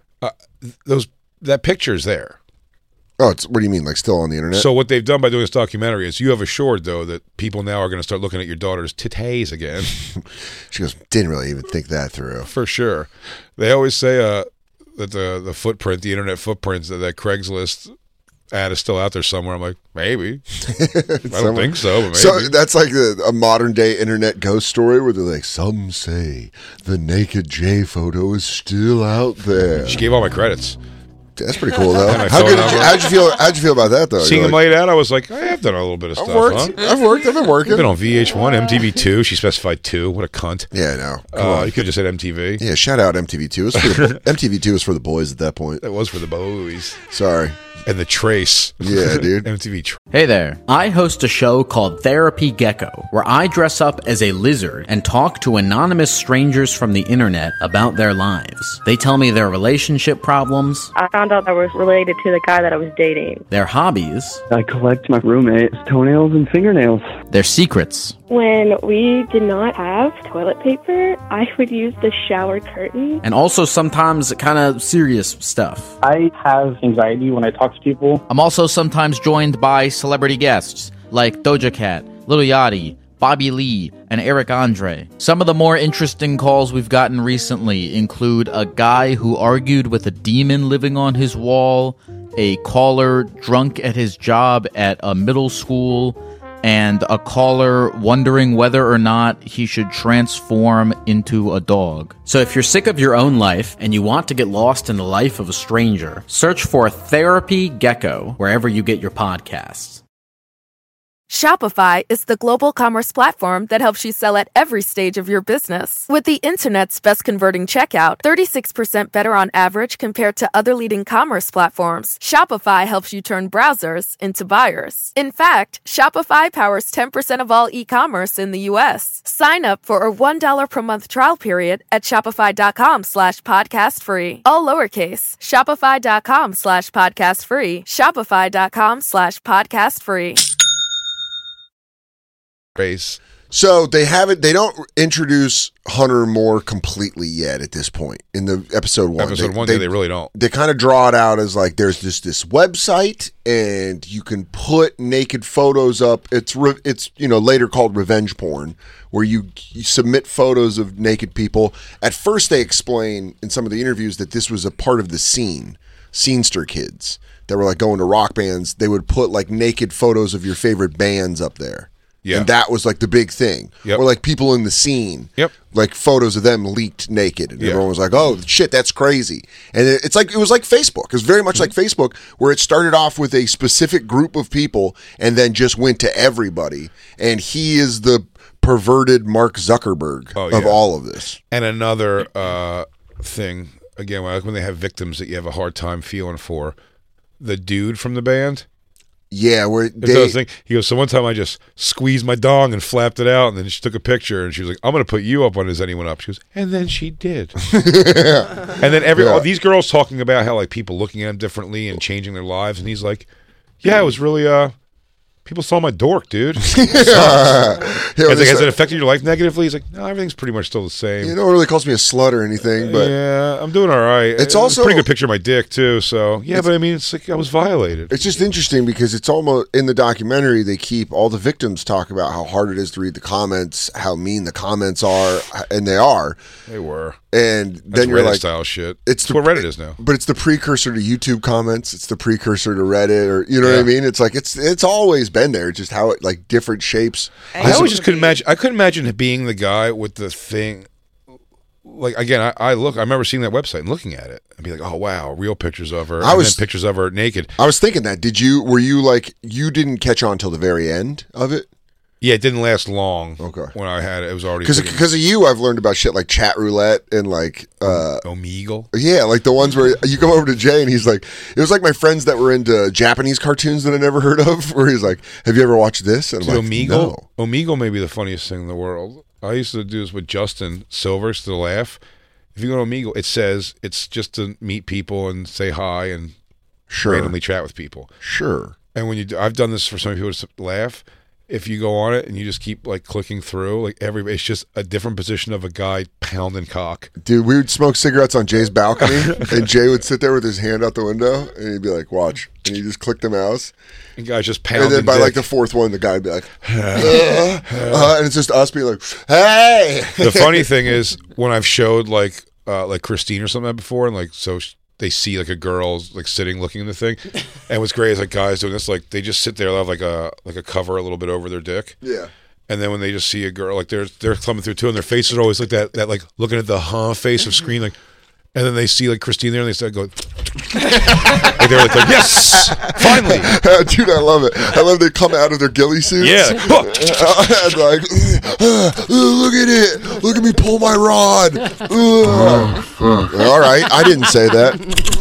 that picture's there. Oh, what do you mean, like still on the internet? So what they've done by doing this documentary is you have assured, though, that people now are going to start looking at your daughter's titties again. She goes, didn't really even think that through. For sure. They always say that the footprint, the internet footprints, that Craigslist ad is still out there somewhere. I'm like, maybe. I don't think so, but maybe. So that's like a modern day internet ghost story where they're like, some say the naked J photo is still out there. She gave all my credits. That's pretty cool, though. How'd you feel about that, though? Seeing him laid out, I was like, I have done a little bit of stuff. I've been working. I've been on VH1, MTV2. She specified 2. What a cunt. Yeah, I know. You could have just said MTV. Yeah, shout out MTV2. MTV2 was for the boys at that point. That was for the boys. Sorry. And the Trace. Yeah, dude. MTV. Hey there. I host a show called Therapy Gecko, where I dress up as a lizard and talk to anonymous strangers from the internet about their lives. They tell me their relationship problems. I found out I was related to the guy that I was dating. Their hobbies. I collect my roommate's toenails and fingernails. Their secrets. When we did not have toilet paper, I would use the shower curtain. And also sometimes kind of serious stuff. I have anxiety when I talk to people. I'm also sometimes joined by celebrity guests like Doja Cat, Lil Yachty, Bobby Lee, and Eric Andre. Some of the more interesting calls we've gotten recently include a guy who argued with a demon living on his wall, a caller drunk at his job at a middle school, and a caller wondering whether or not he should transform into a dog. So if you're sick of your own life and you want to get lost in the life of a stranger, search for Therapy Gecko wherever you get your podcasts. Shopify is the global commerce platform that helps you sell at every stage of your business. With the internet's best converting checkout, 36% better on average compared to other leading commerce platforms, Shopify helps you turn browsers into buyers. In fact, Shopify powers 10% of all e-commerce in the U.S. Sign up for a $1 per month trial period at shopify.com/podcastfree. All lowercase, shopify.com/podcastfree, shopify.com/podcastfree. Race. So they don't introduce Hunter Moore completely yet at this point in the episode 1. They really don't. They kind of draw it out as like there's this website and you can put naked photos up. It's later called revenge porn, where you submit photos of naked people. At first they explain in some of the interviews that this was a part of the scenester kids that were like going to rock bands. They would put like naked photos of your favorite bands up there. Yeah. And that was like the big thing. Yep. Or like people in the scene. Yep. Like photos of them leaked naked. And everyone was like, oh, shit, that's crazy. And it was like Facebook. It was very much like Facebook, where it started off with a specific group of people and then just went to everybody. And he is the perverted Mark Zuckerberg of all of this. And another thing, again, when they have victims that you have a hard time feeling for, the dude from the band. Yeah, he goes, so one time I just squeezed my dong and flapped it out, and then she took a picture, and she was like, I'm going to put you up on Is Anyone Up? She goes, and then she did. And then all these girls talking about how like people looking at him differently and changing their lives, and he's like, yeah, it was really, people saw my dork, dude. Has it affected your life negatively? He's like, no, everything's pretty much still the same. You know, it really calls me a slut or anything, but yeah, I'm doing all right. It's also a pretty good picture of my dick too. So yeah, but I mean, it's like I was violated. It's just interesting because it's almost in the documentary. They keep all the victims talk about how hard it is to read the comments, how mean the comments are, and they are. They were. And That's then you're Reddit like, style shit. It's what Reddit is now. But it's the precursor to YouTube comments. It's the precursor to Reddit, or you know what I mean. It's like it's always been there. Just how it like different shapes. I always just couldn't imagine. I couldn't imagine being the guy with the thing. Like again, I remember seeing that website and looking at it and be like, oh wow, real pictures of her. And then pictures of her naked. I was thinking that. Were you like you didn't catch on till the very end of it? Yeah, it didn't last long. Okay. When I had it, it was already because of you. I've learned about shit like chat roulette and like Omegle. Yeah, like the ones where you come over to Jay and he's like, it was like my friends that were into Japanese cartoons that I never heard of. Where he's like, have you ever watched this? And I'm like, Omegle. No. Omegle may be the funniest thing in the world. I used to do this with Justin Silvers to laugh. If you go to Omegle, it says it's just to meet people and say hi and randomly chat with people. Sure. And when I've done this for some people to laugh. If you go on it and you just keep like clicking through, like it's just a different position of a guy pounding cock. Dude, we would smoke cigarettes on Jay's balcony, and Jay would sit there with his hand out the window, and he'd be like, "Watch," and he'd just click the mouse. And guys just pounding. And then by like the fourth one, the guy would be like, and it's just us being like, "Hey." The funny thing is when I've showed like Christine or something before, and like so. They see like a girl's like sitting looking in the thing, and what's great is like guys doing this, like they just sit there, they'll have like a cover a little bit over their dick, and then when they just see a girl, like they're coming through too, and their faces are always like that like looking at the face of screen, like, and then they see like Christine there, and they start going, like they're like yes, finally, dude, I love it. I love they come out of their ghillie suits, and like, look at it, look at me pull my rod. All right, I didn't say that.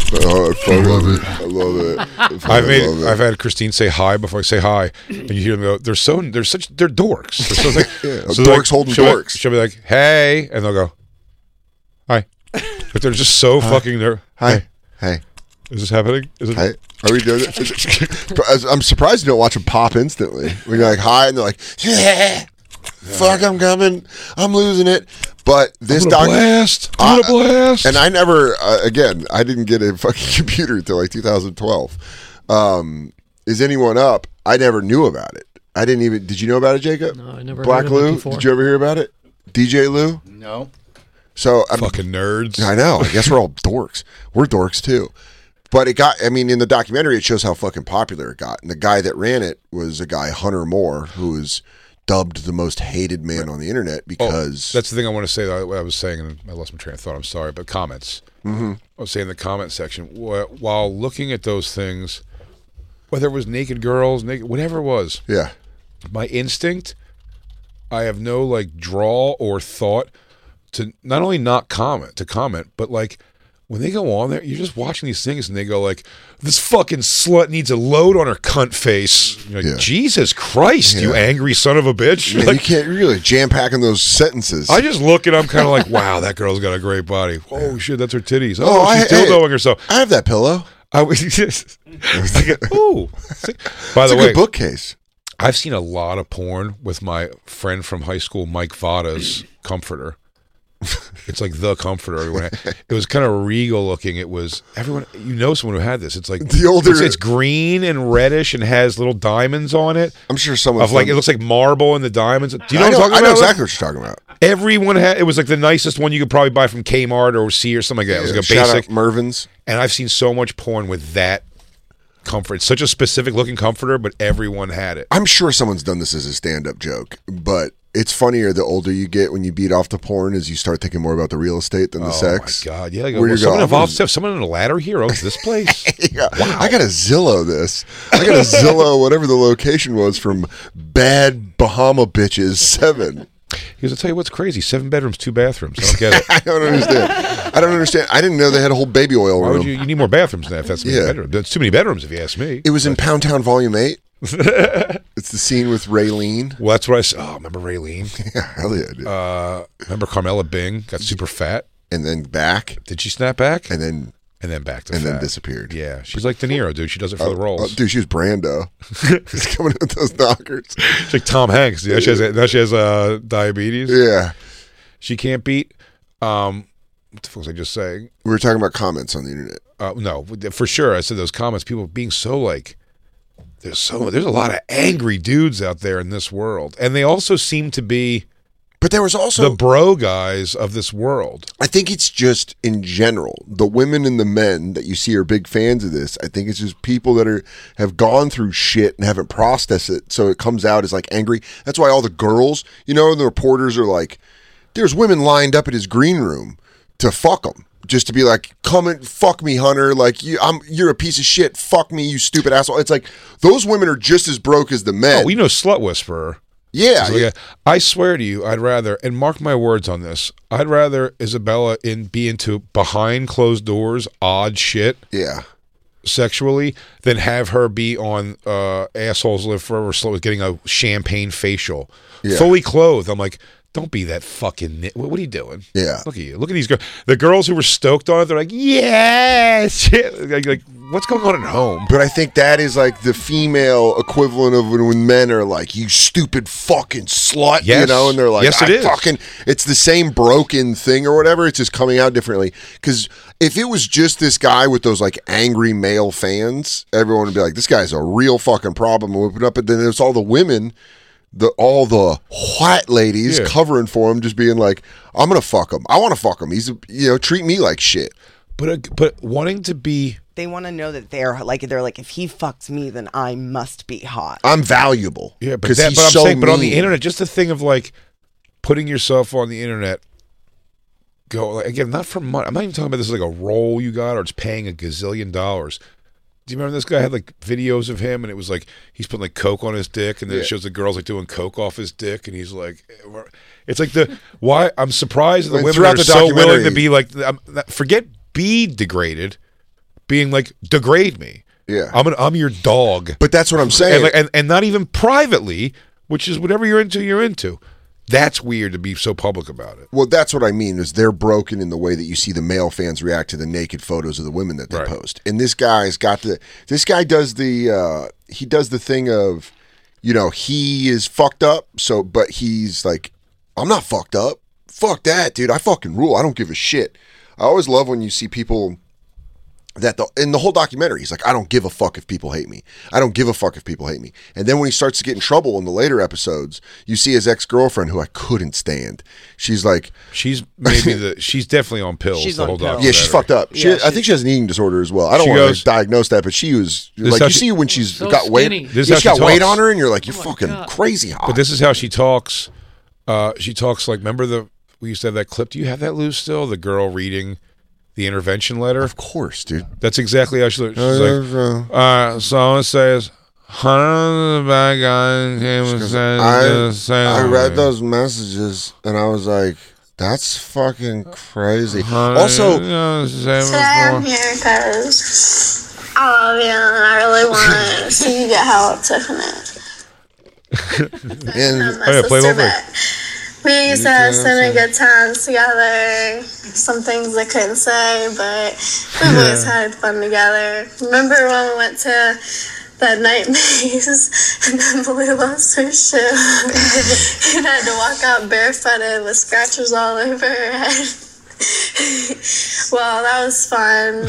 I love it. I've had Christine say hi before I say hi, and you hear them go, they're dorks. They're so like, dorks holding dorks. She'll be like, hey, and they'll go, hi, but they're just so fucking there. Hey. Is this happening? Hey, are we doing it? I'm surprised you don't watch them pop instantly. When you're like hi, and they're like, yeah. Fuck, I'm coming. I'm losing it. But this blast. And I never, again, I didn't get a fucking computer until like 2012. Is Anyone Up? I never knew about it. I didn't even, did you know about it, Jacob? No, I never Black heard of it Lou? before. Did you ever hear about it? DJ Lou? No. So fucking nerds. I know. I guess we're all dorks. We're dorks too. But it got, I mean, in the documentary, it shows how fucking popular it got. And the guy that ran it was a guy, Hunter Moore, who was dubbed the most hated man on the internet because... that's the thing I want to say. That I was saying, and I lost my train of thought. I'm sorry, but comments. Mm-hmm. I was saying in the comment section, while looking at those things, whether it was naked girls, whatever it was, yeah, my instinct, I have no like draw or thought to not only not comment, but like when they go on there, you're just watching these things and they go like, this fucking slut needs a load on her cunt face. You're like, Jesus Christ, you angry son of a bitch. Man, like, you can't really jam-pack in those sentences. I just look and I'm kind of like, wow, that girl's got a great body. Oh shit, that's her titties. Oh, she's dildoing herself. I have that pillow. I was just, ooh. By the way, good bookcase. I've seen a lot of porn with my friend from high school, Mike Vada's comforter. It's like the comforter. It was kind of regal looking. It was everyone. You know, someone who had this. It's like the older. It's green and reddish and has little diamonds on it. I'm sure someone of like it looks like marble in the diamonds. Do you know what I'm talking about? I know exactly what you're talking about. Everyone had. It was like the nicest one you could probably buy from Kmart or C or something like that. It was like a shout basic out Mervin's. And I've seen so much porn with that comfort. It's such a specific looking comforter, but everyone had it. I'm sure someone's done this as a stand-up joke, but it's funnier the older you get when you beat off the porn as you start thinking more about the real estate than the sex. Oh, my God. Yeah. Like, someone involved stuff. Someone in a ladder here owns this place. Yeah. Wow. I got to Zillow this. I got to Zillow whatever the location was from Bad Bahama Bitches 7. Because I'll tell you what's crazy. 7 bedrooms, 2 bathrooms. I don't get it. I don't understand. I didn't know they had a whole baby oil room. Why would you need more bathrms than that if that's many bedrooms. That's too many bedrooms if you ask me. It was in Pound Town Volume 8. It's the scene with Raylene. Well, that's what I saw. Oh, remember Raylene? Yeah, hell yeah, dude. Remember Carmela Bing got super fat? And then back. Did she snap back? And then back to and fat. then disappeared. Yeah, she's like De Niro, dude. She does it for the roles. Dude, she was Brando. She's coming in with those knockers. She's like Tom Hanks. Yeah, she has diabetes. Yeah, she can't beat. What the fuck was I just saying? We were talking about comments on the internet. No, for sure. I said those comments. People being so like. There's a lot of angry dudes out there in this world, and they also seem to be. But there was also the bro guys of this world. I think it's just in general, the women and the men that you see are big fans of this. I think it's just people that have gone through shit and haven't processed it, so it comes out as like angry. That's why all the girls, and the reporters are like, there's women lined up at his green room to fuck him. Just to be like, come and fuck me, Hunter. Like you're a piece of shit. Fuck me, you stupid asshole. It's like those women are just as broke as the men. Oh, we know Slut Whisperer. Yeah. I swear to you, I'd rather, and mark my words on this, I'd rather Isabella be into behind closed doors, odd shit. Yeah. Sexually, than have her be on Assholes Live Forever Slow with getting a champagne facial. Yeah. Fully clothed. I'm like, don't be that fucking what are you doing? Yeah. Look at you. Look at these girls. The girls who were stoked on it, they're like, yes. like what's going on at home? But I think that is like the female equivalent of when men are like, you stupid fucking slut, yes. And they're like, yes, it is. It's the same broken thing or whatever. It's just coming out differently. Because if it was just this guy with those like angry male fans, everyone would be like, this guy's a real fucking problem. And whip it up. But then there's all the women. All the white ladies covering for him, just being like, I'm gonna fuck him. I want to fuck him. He's treat me like shit. But wanting to be, they want to know that they're like if he fucks me, then I must be hot. I'm valuable. Yeah, but I'm saying, but on the internet, just the thing of like putting yourself on the internet. Again, not for money. I'm not even talking about this as like a role you got or it's paying a gazillion dollars. Do you remember this guy had like videos of him and it was like he's putting like coke on his dick and then it shows the girls like doing coke off his dick and he's like, it's like why I'm surprised the women are so willing to be like, forget be degraded, being like degrade me. Yeah, I'm your dog. But that's what I'm saying, and not even privately, which is whatever you're into, you're into. That's weird to be so public about it. Well, that's what I mean is they're broken in the way that you see the male fans react to the naked photos of the women that they post. And this guy's got this guy does the thing of, he is fucked up. So, but he's like, I'm not fucked up. Fuck that, dude. I fucking rule. I don't give a shit. I always love when you see people in the whole documentary, he's like, I don't give a fuck if people hate me. I don't give a fuck if people hate me. And then when he starts to get in trouble in the later episodes, you see his ex-girlfriend, who I couldn't stand. She's like, she's definitely on pills. She's the whole documentary. Yeah, she's fucked up. I think she has an eating disorder as well. I don't want to diagnose that, but she was like, you see when she's got weight, she's got weight on her, and you're like, you're fucking crazy hot. But this is how she talks. She talks like, remember we used to have that clip. Do you have that, Lou, still? The girl reading the intervention letter? Of course, dude. That's exactly how she looks. She's like, someone says, Hunter the bad guy came and said, I read those messages and I was like, that's fucking crazy. Also, today I'm here because I love you and I really want to see you get hell at Tiffany. And play over. We used to have so many good times together. Some things I couldn't say, but we've always had fun together. Remember when we went to that night Maze and Emily lost her shit and had to walk out barefooted with scratches all over her head. Well, that was fun.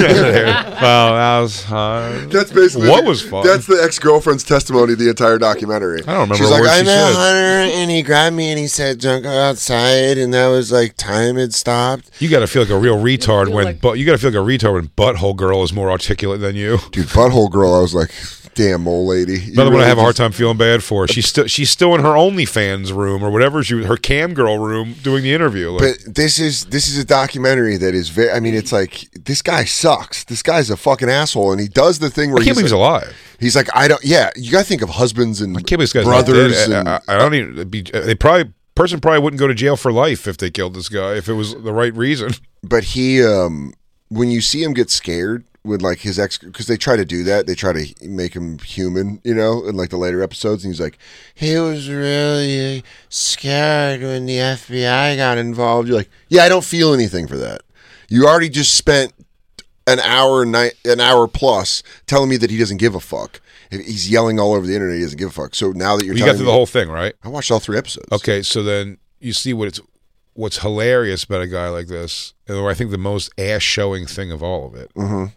Well, that was fun. That's basically what was fun. That's the ex-girlfriend's testimony the entire documentary. I don't remember She's what like, she I met said. Hunter and he grabbed me and he said, "Don't go outside," and that was like time had stopped. You got to feel like a real retard when you got to feel like a retard when Butthole Girl is more articulate than you. Dude, Butthole Girl, I was like, damn old lady. Another one I have a hard time feeling bad for. She's still in her OnlyFans room or whatever, her cam girl room doing the interview. Like, But this is a documentary that is very. I mean, it's like this guy sucks. This guy's a fucking asshole, and he does the thing where I can't believe he's alive. He's like, I don't. Yeah, you got to think of husbands and I can't believe this guy's not brothers. dead. And, I don't even. Person probably wouldn't go to jail for life if they killed this guy if it was the right reason. But he, when you see him get scared with like his ex, because they try to do that, they try to make him human, in like the later episodes, and he's like, he was really scared when the FBI got involved. You're like, yeah, I don't feel anything for that. You already just spent an hour plus telling me that he doesn't give a fuck. He's yelling all over the internet. He doesn't give a fuck. So now that you got through the whole thing, right? I watched all 3 episodes. Okay, so then you see what's hilarious about a guy like this, and I think the most ass-showing thing of all of it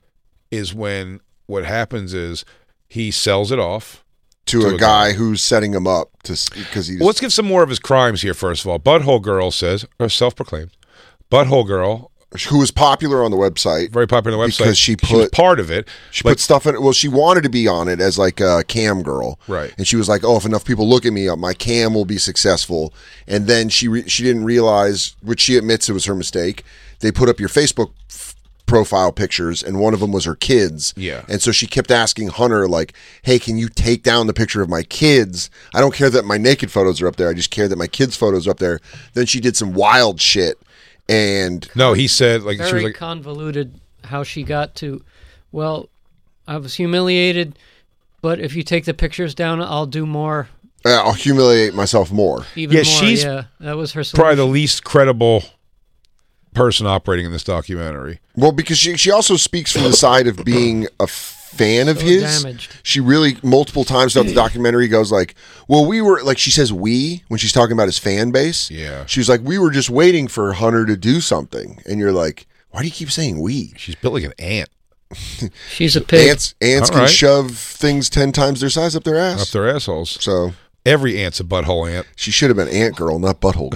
is when what happens is he sells it off to a guy who's setting him up because he's. Well, let's give some more of his crimes here. First of all, Butthole Girl says, or self-proclaimed, Butthole Girl. Who was popular on the website. Very popular on the website. Because she was part of it. She put stuff in it. Well, she wanted to be on it as like a cam girl. Right. And she was like, oh, if enough people look at me, my cam will be successful. And then she didn't realize, which she admits it was her mistake, they put up your Facebook profile pictures, and one of them was her kids. Yeah. And so she kept asking Hunter, like, hey, can you take down the picture of my kids? I don't care that my naked photos are up there. I just care that my kids' photos are up there. Then she did some wild shit. And no, he said like very she was like convoluted how she got to. Well, I was humiliated, but if you take the pictures down, I'll do more. I'll humiliate myself more. Even more. She's that was her solution. Probably the least credible person operating in this documentary. Well, because she also speaks from the side of being a fan of his. Damaged. She really multiple times throughout the documentary goes like, well, we were like, she says we when she's talking about his fan base. Yeah. She was like, we were just waiting for Hunter to do something. And you're like, why do you keep saying we? She's built like an ant. She's a pig. Ants All can right. shove things 10 times their size up their ass. Up their assholes. So every ant's a butthole ant. She should have been ant girl, not butthole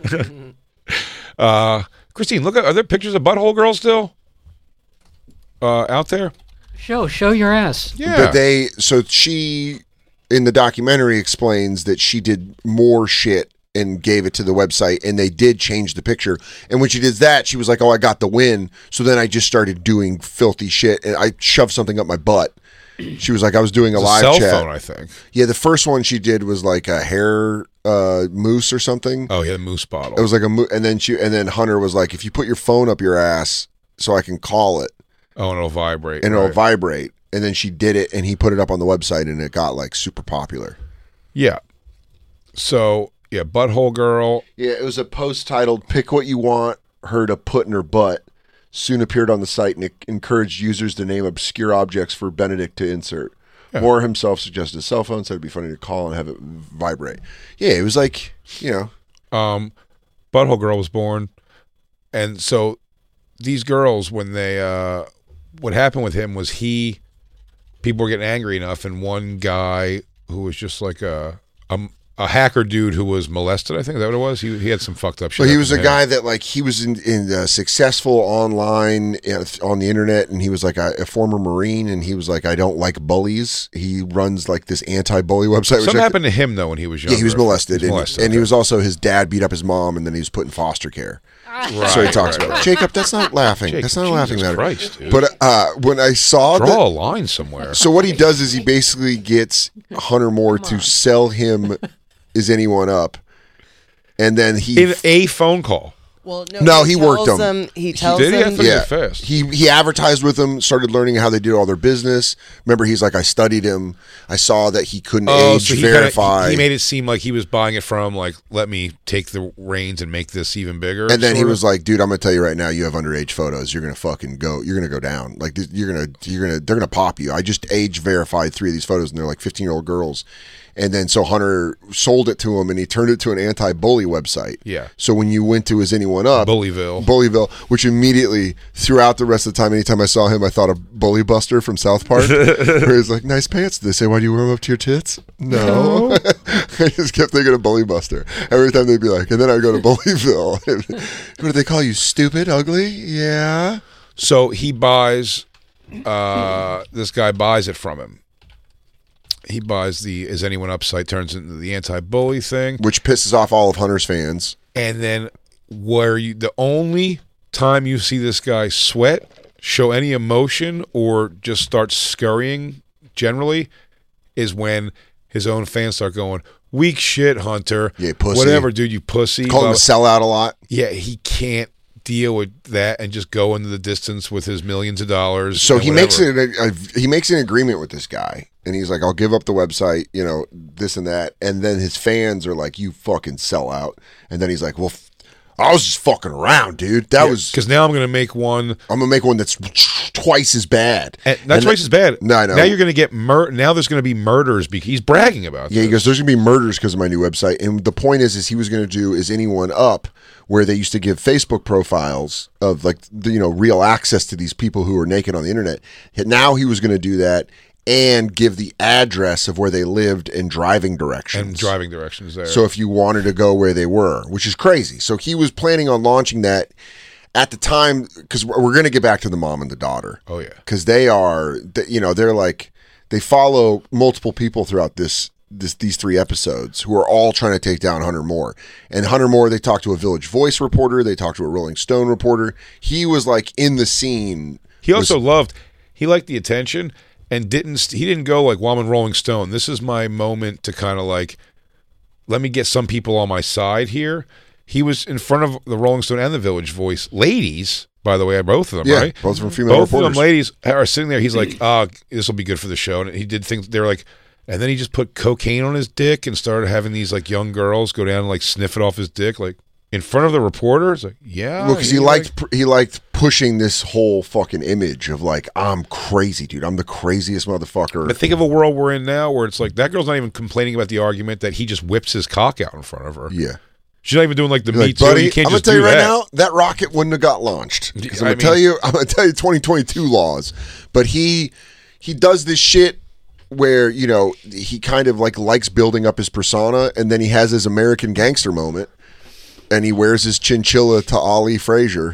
girl. Christine, look, are there pictures of Butthole Girl still out there? Show your ass. Yeah. But she in the documentary explains that she did more shit and gave it to the website, and they did change the picture. And when she did that, she was like, oh, I got the win. So then I just started doing filthy shit, and I shoved something up my butt. She was like, I was doing a live cell chat. phone, I think. Yeah, the first one she did was like a hair mousse or something. Oh, yeah, the mousse bottle. It was like and then Hunter was like, if you put your phone up your ass so I can call it. Oh, and it'll vibrate. And it'll vibrate. And then she did it, and he put it up on the website, and it got like super popular. Yeah. So, yeah, Butthole Girl. Yeah, it was a post titled, pick what you want her to put in her butt. Soon appeared on the site, and it encouraged users to name obscure objects for Benedict to insert. Yeah. Moore himself suggested a cell phone, said it'd be funny to call and have it vibrate. Yeah, it was like, Butthole Girl was born. And so these girls, when they, what happened with him was people were getting angry enough, and one guy who was just like a hacker dude who was molested, I think is that what it was. He had some fucked up shit. Well, he was a guy that like he was in successful online on the internet, and he was like a former Marine, and he was like, I don't like bullies. He runs like this anti-bully website. Something happened to him though when he was younger. Yeah, he was molested, and he okay. was also, his dad beat up his mom, and then he was put in foster care. Right, So he talks right, about right. it. Jacob, that's not laughing. Jacob, that's not a Jesus laughing matter. Christ, dude. But when I saw Draw a line somewhere. So what he does is he basically gets Hunter Moore to sell him Is Anyone Up, and then he in a phone call. Well, No, he worked them. He tells Did he? I them. thought he did fast. He advertised with them, started learning how they did all their business. Remember, he's like, I studied him. I saw that he couldn't age verify. He made it seem like he was buying it from like, let me take the reins and make this even bigger. And then he sorta. was like, dude, I'm gonna tell you right now, you have underage photos. You're gonna fucking go. You're gonna go down. Like they're gonna pop you. I just age verified 3 of these photos, and they're like 15-year-old girls. And then so Hunter sold it to him, and he turned it to an anti-bully website. Yeah. So when you went to his Anyone Up, Bullyville, which immediately throughout the rest of the time, anytime I saw him, I thought of Bully Buster from South Park, where he's like, "Nice pants." Did they say, "Why do you wear them up to your tits?" No. I just kept thinking of Bully Buster every time they'd be like, and then I'd go to Bullyville. What do they call you? Stupid, ugly? Yeah. So he buys. This guy buys it from him. He buys the Is Anyone Up site, turns into the anti-bully thing, which pisses off all of Hunter's fans. And then the only time you see this guy sweat, show any emotion, or just start scurrying generally is when his own fans start going, weak shit, Hunter. Yeah, pussy. Whatever, dude, you pussy. Call him a sellout a lot. Yeah, he can't deal with that and just go into the distance with his millions of dollars. So he makes an agreement with this guy, and he's like, I'll give up the website, this and that. And then his fans are like, you fucking sell out. And then he's like, well, I was just fucking around, dude. That was because now I'm going to make one. I'm going to make one that's twice as bad. Not twice as bad. No, I know. Now you're going to get now there's going to be murders because he's bragging about. Yeah, he goes, there's going to be murders because of my new website. And the point is he was going to do Is Anyone Up, where they used to give Facebook profiles of like real access to these people who are naked on the internet. Now he was going to do that and give the address of where they lived and driving directions. There. So if you wanted to go where they were, which is crazy. So he was planning on launching that at the time, because we're going to get back to the mom and the daughter. Oh, yeah. Because they're like, they follow multiple people throughout these 3 episodes who are all trying to take down Hunter Moore. And Hunter Moore, they talked to a Village Voice reporter. They talked to a Rolling Stone reporter. He was like in the scene. He also he liked the attention. And he didn't go like, well, I'm in Rolling Stone. This is my moment to kind of like, let me get some people on my side here. He was in front of the Rolling Stone and the Village Voice. Ladies, by the way, both of them, right? Both of them female reporters. Both of them ladies are sitting there. He's like, this will be good for the show. And he did things, they're like, and then he just put cocaine on his dick and started having these like young girls go down and like sniff it off his dick, like in front of the reporter. It's like, yeah. Well, because he liked pushing this whole fucking image of like, I'm crazy, dude. I'm the craziest motherfucker. But think of a world we're in now where it's like that girl's not even complaining about the argument that he just whips his cock out in front of her. Yeah. She's not even doing like the You're Me Too. Buddy, You can't I'm gonna just tell do you right that. now, that rocket wouldn't have got launched. Because I'm gonna tell you 2022 laws. But he does this shit where he kind of like likes building up his persona, and then he has his American gangster moment. And he wears his chinchilla to Ali Frazier.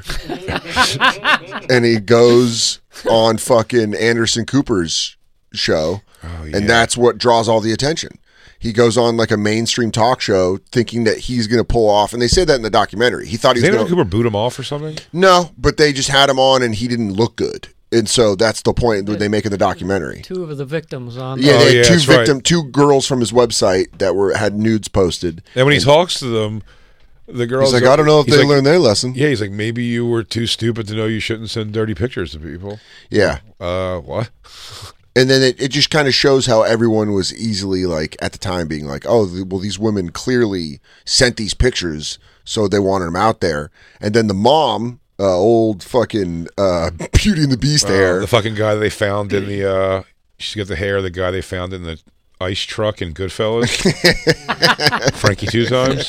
And he goes on fucking Anderson Cooper's show. Oh, yeah. And that's what draws all the attention. He goes on like a mainstream talk show thinking that he's going to pull off. And they said that in the documentary. He thought he was going to... Cooper boot him off or something? No, but they just had him on and he didn't look good. And so that's the point that they make in the documentary. 2 of the victims on. Yeah, they had 2 girls from his website that had nudes posted. And when he talks to them... The girls he's like, I don't know if they learned their lesson. Yeah, he's like, maybe you were too stupid to know you shouldn't send dirty pictures to people. Yeah. What? And then it just kind of shows how everyone was easily like, at the time being like, oh, well, these women clearly sent these pictures, so they wanted them out there. And then the mom, old fucking Beauty and the Beast hair. The fucking guy they found in the, she's got the hair of the guy they found in the ice truck in Goodfellas. Frankie 2 times.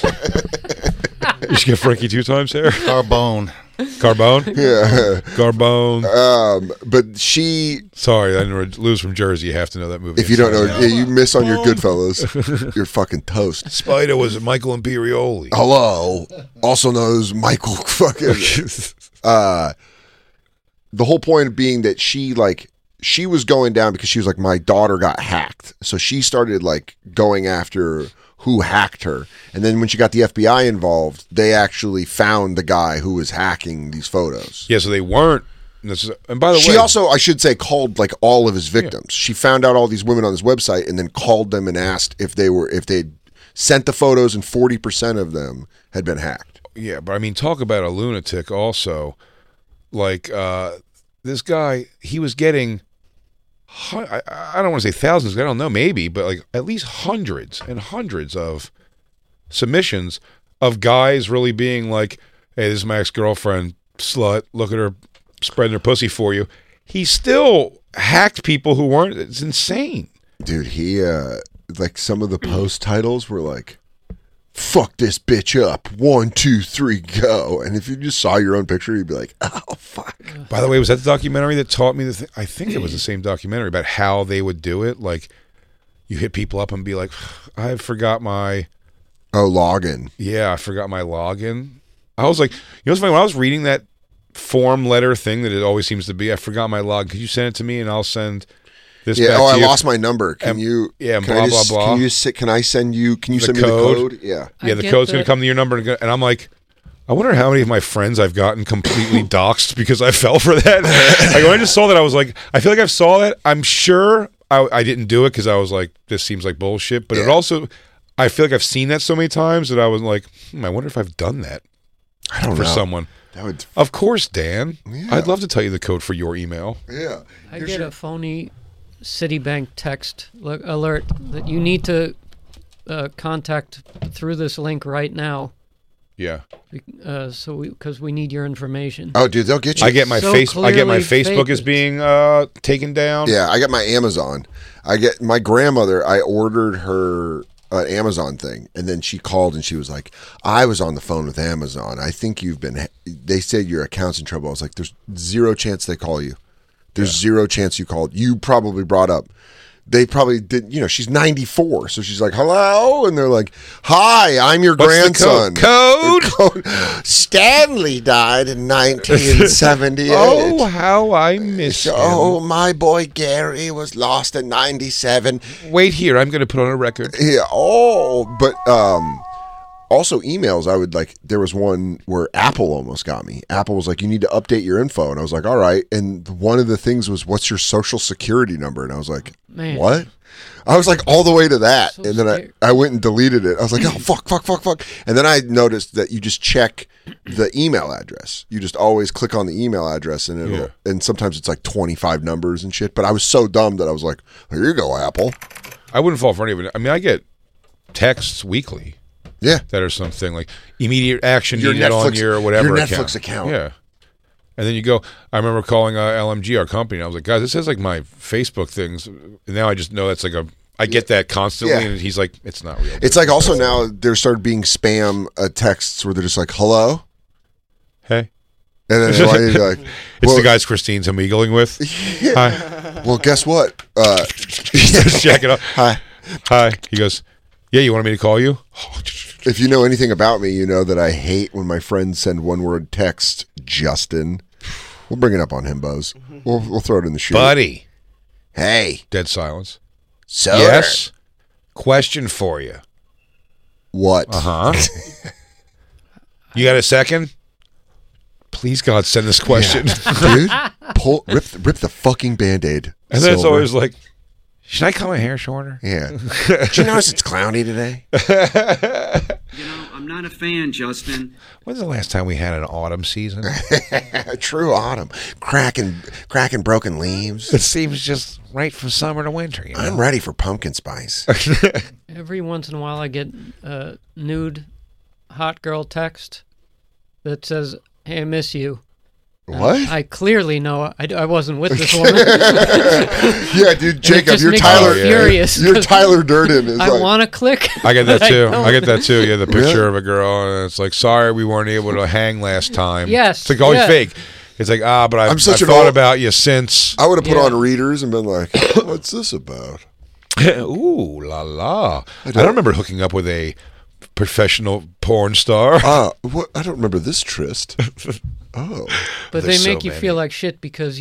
You should get Frankie 2 times hair. Carbone. Yeah. Carbone. But she... Sorry, I didn't lose from Jersey. You have to know that movie. If you don't know, you miss on your Goodfellas. You're fucking toast. Spider was Michael Imperioli. Hello. Also known as Michael fucking... the whole point being that she was going down because she was like, my daughter got hacked. So she started like going after who hacked her. And then when she got the FBI involved, they actually found the guy who was hacking these photos. Yeah, so they weren't. And by the way, she also, I should say, called like all of his victims. Yeah. She found out all these women on his website and then called them and asked if they'd sent the photos, and 40% of them had been hacked. Yeah, but I mean, talk about a lunatic also. Like, this guy, he was getting, I don't want to say thousands, I don't know, maybe, but like at least hundreds and hundreds of submissions of guys really being like, hey, this is my ex-girlfriend, slut, look at her spreading her pussy for you. He still hacked people who weren't. It's insane. Dude, he, like some of the post titles were like, fuck this bitch up, 1, 2, 3, go. And if you just saw your own picture, you'd be like, oh, fuck. By the way, was that the documentary that taught me I think it was the same documentary about how they would do it. Like, you hit people up and be like, I forgot my... Oh, login. Yeah, I forgot my login. I was like, you know what's funny? When I was reading that form letter thing that it always seems to be, I forgot my login. Could you send it to me and I'll send... This yeah, back oh, to I you. lost my number. Can you? Yeah, can blah, I just, blah, blah. Can you send me the code? Yeah. Yeah, the code's going to come to your number. And I'm like, I wonder how many of my friends I've gotten completely doxxed because I fell for that. Like, when I just saw that, I was like, I feel like I've saw that. I'm sure I didn't do it because I was like, this seems like bullshit. But it also, I feel like I've seen that so many times that I was like, I wonder if I've done that. I don't for know. someone. That would. Of course, Dan. Yeah. I'd love to tell you the code for your email. Yeah. I get a phony Citibank text alert that you need to contact through this link right now. Yeah. Because we need your information. Oh, dude, they'll get you. I get my Facebook is being taken down. Yeah, I got my Amazon. I get my grandmother. I ordered her an Amazon thing, and then she called and she was like, "I was on the phone with Amazon. I think you've been. They said your account's in trouble." I was like, "There's zero chance they call you. There's zero chance you called. You probably brought up." They probably did, she's 94. So she's like, hello? And they're like, hi, I'm your grandson. Code? Stanley died in 1978. Oh, how I miss him. Oh, my boy Gary was lost in 97. Wait here, I'm going to put on a record. Yeah. Oh, but also emails, I would like, there was one where Apple almost got me. Apple was like, you need to update your info. And I was like, all right. And one of the things was, what's your social security number? And I was like, Man. What? I was like all the way to that. So and then I went and deleted it. I was like, oh, fuck. And then I noticed that you just check the email address. You just always click on the email address and it'll, and sometimes it's like 25 numbers and shit. But I was so dumb that I was like, here you go, Apple. I wouldn't fall for any of it. I mean, I get texts weekly. Yeah. That are something like immediate action Your needed on Netflix- your whatever your Netflix account. Yeah. And then you go, I remember calling LMG, our company, and I was like, guys, this is like my Facebook things. And now I just know that's like I get that constantly. Yeah. And he's like, it's not real. It's like also now there started being spam texts where they're just like, hello? Hey. And then you're like, it's the guys Christine's ameagling with. Yeah. Hi. Well, guess what? Check it out. Hi. He goes, yeah, you wanted me to call you? If you know anything about me, you know that I hate when my friends send one-word text, Justin. We'll bring it up on Himbos. We'll throw it in the shoe. Buddy. Hey. Dead silence. So yes. Question for you. What? Uh-huh. You got a second? Please, God, send this question. Yeah. Dude, rip the fucking Band-Aid. And then it's always like, should I cut my hair shorter? Yeah. Did you notice it's cloudy today? I'm not a fan, Justin. When's the last time we had an autumn season? True autumn. Cracking broken leaves. It seems just right from summer to winter. You know? I'm ready for pumpkin spice. Every once in a while I get a nude hot girl text that says, hey, I miss you. What? I clearly know I wasn't with this woman. Yeah, dude, Jacob, you're furious. You're Tyler Durden. I want to click. I get that too. I get that too. Yeah, the picture of a girl, and it's like, sorry, we weren't able to hang last time. Yes. It's like always fake. It's like, but I've thought about you since. I would have put on readers and been like, what's this about? Ooh, la la. I don't remember hooking up with a professional porn star. What? I don't remember this tryst. Oh. But they make you feel like shit because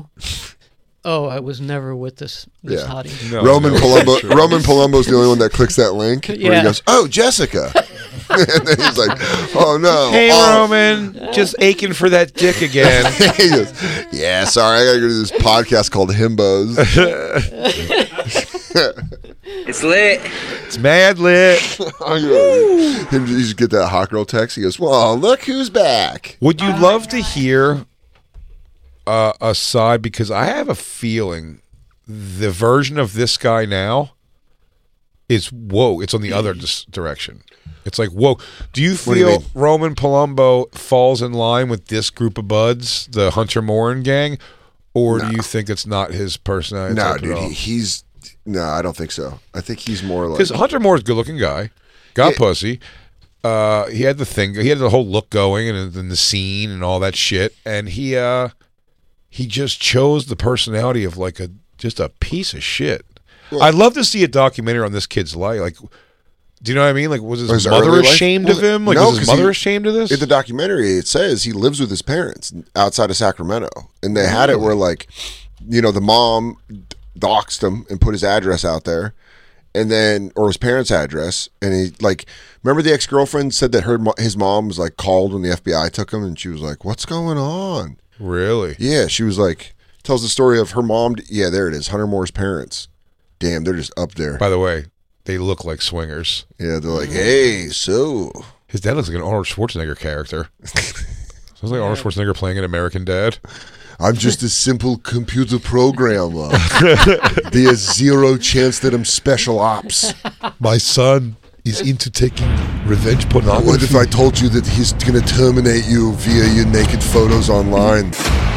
I was never with this hottie. No, Roman Palumbo's the only one that clicks that link where he goes, oh, Jessica. And then he's like, oh, no. Hey, Roman, just aching for that dick again. He goes, yeah, sorry, I got to go to this podcast called Himbos. It's lit. It's mad lit. Him just get that hot girl text. He goes, "Well, look who's back." Would you love to hear a side? Because I have a feeling the version of this guy now is whoa. It's on the other direction. It's like, whoa. Do you feel Roman Palumbo falls in line with this group of buds, the Hunter Morin gang, or do you think it's not his personality? No, dude, no, I don't think so. I think he's more like, because Hunter Moore's a good-looking guy, got pussy. He had the thing. He had the whole look going and the scene and all that shit, and he just chose the personality of like just a piece of shit. Well, I'd love to see a documentary on this kid's life. Like, do you know what I mean? Like, was his mother ashamed of him? Like, was his mother ashamed of this? In the documentary, it says he lives with his parents outside of Sacramento, and they had it where, like, the mom doxed him and put his address out there, and then, or his parents' address, and he, like, remember the ex-girlfriend said that his mom was, like, called when the FBI took him, and she was like, "What's going on?" Really? Yeah, she was like, tells the story of her mom. Yeah, there it is. Hunter Moore's parents. Damn, they're just up there. By the way, they look like swingers. Yeah, they're like, "Hey, so." His dad looks like an Arnold Schwarzenegger character. Sounds like Arnold Schwarzenegger playing an American dad. "I'm just a simple computer programmer. There's zero chance that I'm special ops. My son is into taking revenge pornography." What if I told you that he's going to terminate you via your naked photos online?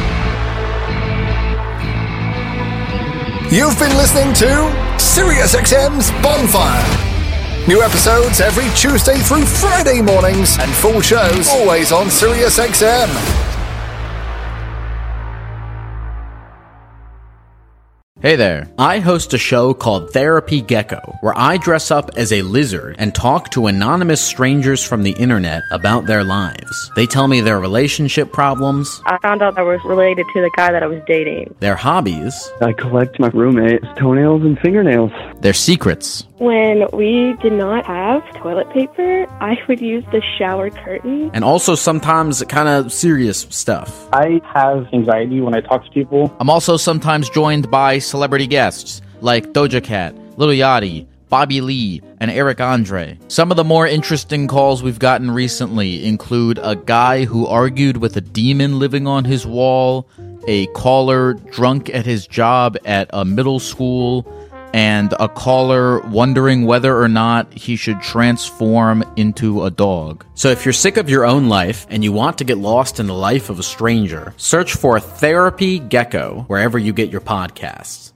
You've been listening to SiriusXM's Bonfire. New episodes every Tuesday through Friday mornings, and full shows always on SiriusXM. Hey there. I host a show called Therapy Gecko, where I dress up as a lizard and talk to anonymous strangers from the internet about their lives. They tell me their relationship problems. I found out I was related to the guy that I was dating. Their hobbies. I collect my roommate's toenails and fingernails. Their secrets. When we did not have toilet paper, I would use the shower curtain. And also sometimes kind of serious stuff. I have anxiety when I talk to people. I'm also sometimes joined by celebrity guests like Doja Cat, Lil Yachty, Bobby Lee, and Eric Andre. Some of the more interesting calls we've gotten recently include a guy who argued with a demon living on his wall, a caller drunk at his job at a middle school, and a caller wondering whether or not he should transform into a dog. So if you're sick of your own life and you want to get lost in the life of a stranger, search for Therapy Gecko wherever you get your podcasts.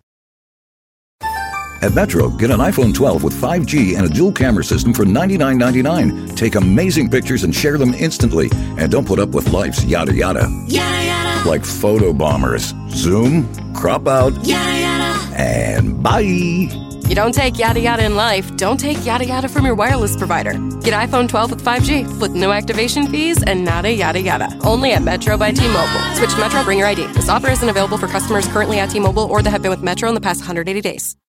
At Metro, get an iPhone 12 with 5G and a dual camera system for $99.99. Take amazing pictures and share them instantly. And don't put up with life's yada yada. Yada yada. Like photo bombers. Zoom, crop out, yada yada. And bye. You don't take yada yada in life, don't take yada yada from your wireless provider. Get iPhone 12 with 5G with no activation fees and nada yada yada. Only at Metro by T-Mobile. Switch to Metro, bring your ID. This offer isn't available for customers currently at T-Mobile or that have been with Metro in the past 180 days.